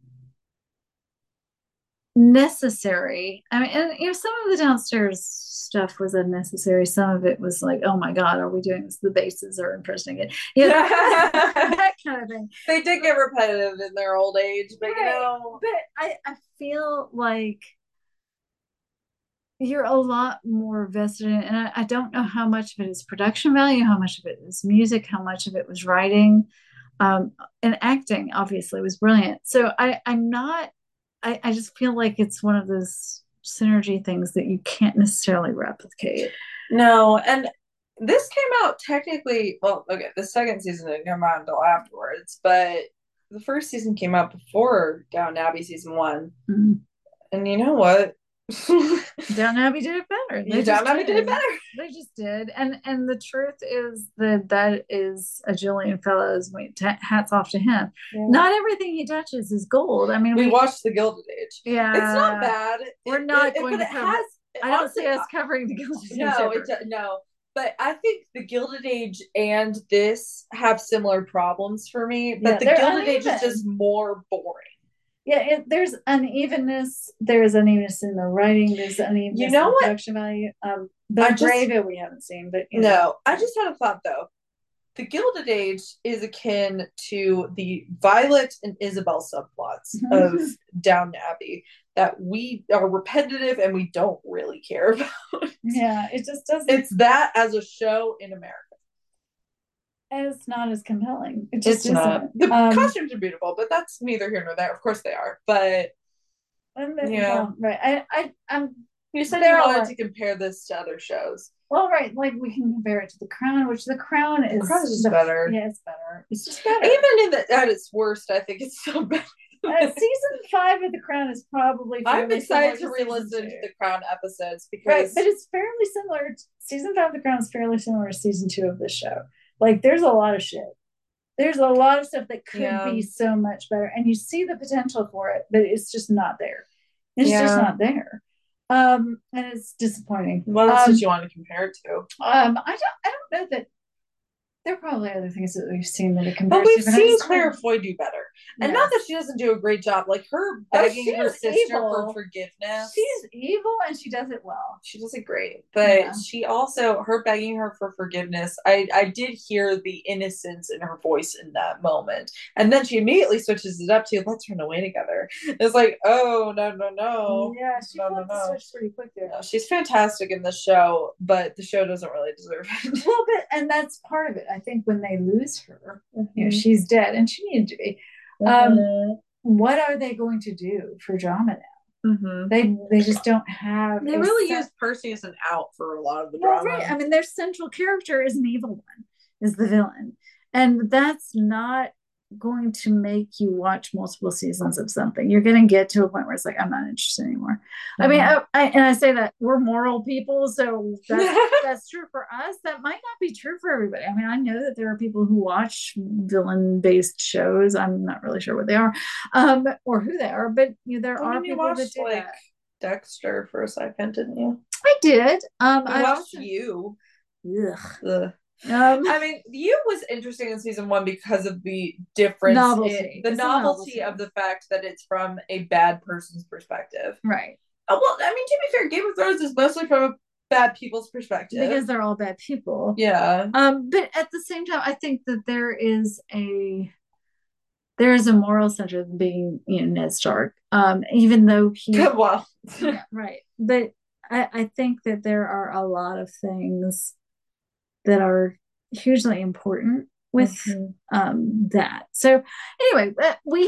[SPEAKER 2] necessary. I mean, and some of the downstairs stuff was unnecessary. Some of it was like, oh my God, are we doing this? The bases are impressing it. That kind of thing.
[SPEAKER 1] They did get repetitive in their old age, but
[SPEAKER 2] But I feel like you're a lot more vested in it. And I don't know how much of it is production value, how much of it is music, how much of it was writing. And acting obviously was brilliant. So I just feel like it's one of those synergy things that you can't necessarily replicate.
[SPEAKER 1] No, and this came out technically, the second season didn't come out until afterwards, but the first season came out before Downton Abbey season 1.
[SPEAKER 2] Mm-hmm.
[SPEAKER 1] And you know what?
[SPEAKER 2] Downton Abbey did it better.
[SPEAKER 1] Downton Abbey did it better.
[SPEAKER 2] They just did, and the truth is that is a Julian Fellows. Hats off to him. Yeah. Not everything he touches is gold. I mean,
[SPEAKER 1] we watched The Gilded Age.
[SPEAKER 2] Yeah,
[SPEAKER 1] it's not bad.
[SPEAKER 2] We're not going to cover. I don't see us covering The Gilded Age.
[SPEAKER 1] No. But I think The Gilded Age and this have similar problems for me. But The Gilded Age is just more boring.
[SPEAKER 2] Yeah, there's unevenness. There's unevenness in the writing. There's unevenness in the production value. The Grave we haven't seen, but
[SPEAKER 1] no. I just had a thought though. The Gilded Age is akin to the Violet and Isabel subplots of Downton Abbey that we are repetitive and we don't really care about.
[SPEAKER 2] Yeah, it just doesn't.
[SPEAKER 1] It's that as a show in America.
[SPEAKER 2] And it's not as compelling. It's
[SPEAKER 1] not. The costumes are beautiful, but that's neither here nor there. Of course they are, but
[SPEAKER 2] yeah, right.
[SPEAKER 1] You said you wanted to compare this to other shows.
[SPEAKER 2] Well, right, like we can compare it to The Crown, which The Crown is
[SPEAKER 1] just better.
[SPEAKER 2] Yeah, it's better. It's just better.
[SPEAKER 1] Even at its worst, I think it's still better.
[SPEAKER 2] Season 5 of The Crown is probably.
[SPEAKER 1] I'm excited to re-listen to The Crown episodes because,
[SPEAKER 2] but it's fairly similar. Season 5 of The Crown is fairly similar to season 2 of this show. Like, there's a lot of shit. There's a lot of stuff that could be so much better, and you see the potential for it, but it's just not there. It's just not there. And it's disappointing.
[SPEAKER 1] What else did you want to compare it to?
[SPEAKER 2] I don't know that there are probably other things that we've seen that it compares
[SPEAKER 1] to. But we've seen Claire Foy do better. And not that she doesn't do a great job. Like her begging her sister for forgiveness.
[SPEAKER 2] She's evil and she does it well.
[SPEAKER 1] She does it great. But she also, her begging her for forgiveness, I did hear the innocence in her voice in that moment. And then she immediately switches it up to, let's run away together. It's like, oh, no.
[SPEAKER 2] Yeah, she switched pretty quick there.
[SPEAKER 1] No, she's fantastic in the show, but the show doesn't really deserve it.
[SPEAKER 2] Well, and that's part of it. I think when they lose her, she's dead and she needed to be. What are they going to do for drama now? They just don't have.
[SPEAKER 1] They really use Percy as an out for a lot of the drama.
[SPEAKER 2] Right. I mean, their central character is an evil one, is the villain, and that's not going to make you watch multiple seasons of something. You're going to get to a point where it's like, I'm not interested anymore. I mean, I say that we're moral people, so that's true for us. That might not be true for everybody. I mean, I know that there are people who watch villain-based shows. I'm not really sure what they are, or who they are, but there are people that do that.
[SPEAKER 1] Dexter for a second, didn't you?
[SPEAKER 2] I did.
[SPEAKER 1] I watched You. Ugh. I mean, You was interesting in season 1 because of the difference, novelty of the fact that it's from a bad person's perspective.
[SPEAKER 2] Right.
[SPEAKER 1] Well, I mean, to be fair, Game of Thrones is mostly from bad people's perspective
[SPEAKER 2] because they're all bad people.
[SPEAKER 1] Yeah.
[SPEAKER 2] But at the same time, I think that there is a moral center being, Ned Stark. Even though he.
[SPEAKER 1] Well.
[SPEAKER 2] Yeah, right. But I think that there are a lot of things that are hugely important with that. So anyway,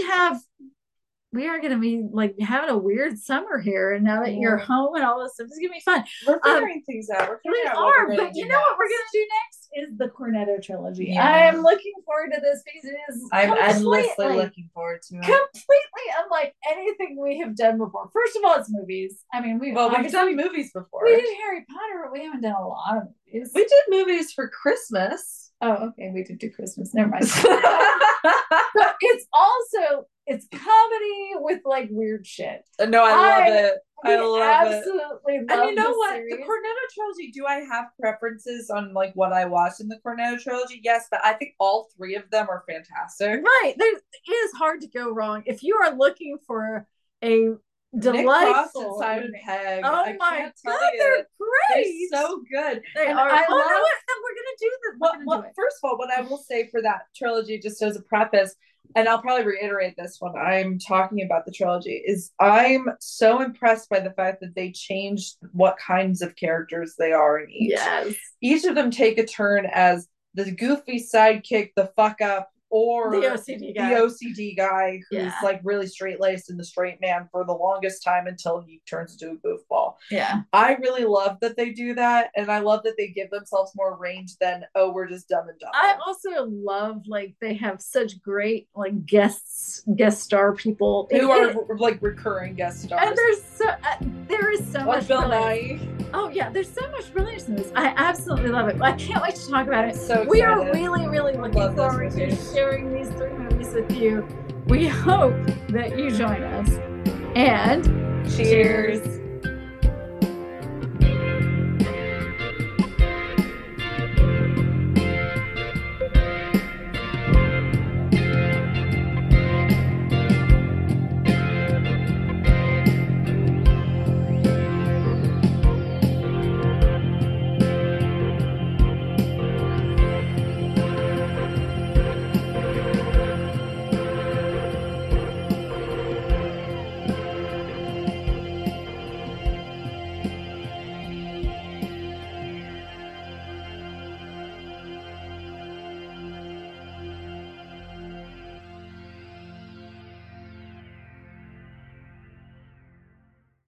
[SPEAKER 2] we are going to be like having a weird summer here, and now that you're home and all this stuff, it's going to be fun.
[SPEAKER 1] We're figuring things out.
[SPEAKER 2] But you know what we're going to do next is the Cornetto trilogy. Yeah. I am looking forward to this because it is.
[SPEAKER 1] I'm endlessly looking forward to it.
[SPEAKER 2] Completely unlike anything we have done before. First of all, it's movies. I mean, we've
[SPEAKER 1] done movies before.
[SPEAKER 2] We did Harry Potter, but we haven't done a lot of movies.
[SPEAKER 1] We did movies for Christmas.
[SPEAKER 2] Oh, okay. We did do Christmas. Never mind. But it's comedy with like weird shit.
[SPEAKER 1] No, I love it. I love
[SPEAKER 2] absolutely
[SPEAKER 1] it. And you know what? Series. The Cornetto trilogy, do I have preferences on like what I watched in the Cornetto trilogy? Yes, but I think all 3 of them are fantastic.
[SPEAKER 2] Right. It is hard to go wrong. If you are looking for a delightful
[SPEAKER 1] and Simon Pegg.
[SPEAKER 2] Oh my god, they're great.
[SPEAKER 1] They're so good.
[SPEAKER 2] They are. I love it. We're gonna do this.
[SPEAKER 1] First of all, what I will say for that trilogy, just as a preface, and I'll probably reiterate this when I'm talking about the trilogy, is I'm so impressed by the fact that they changed what kinds of characters they are in each.
[SPEAKER 2] Yes.
[SPEAKER 1] Each of them take a turn as the goofy sidekick, the fuck up, or
[SPEAKER 2] the OCD guy.
[SPEAKER 1] The OCD guy who's
[SPEAKER 2] Yeah.
[SPEAKER 1] like really straight laced and the straight man for the longest time until he turns into a goofball.
[SPEAKER 2] Yeah.
[SPEAKER 1] I really love that they do that, and I love that they give themselves more range than, oh, we're just dumb and dumb.
[SPEAKER 2] I also love like they have such great like guest star people
[SPEAKER 1] who are like recurring guest stars.
[SPEAKER 2] And there is so much
[SPEAKER 1] Bill
[SPEAKER 2] brilliance.
[SPEAKER 1] Nye.
[SPEAKER 2] Oh yeah, there's so much brilliance in this. I absolutely love it. I can't wait to talk about it.
[SPEAKER 1] So
[SPEAKER 2] we are
[SPEAKER 1] excited.
[SPEAKER 2] really, really looking forward to sharing these 3 movies with you. We hope that you join us. And
[SPEAKER 1] cheers.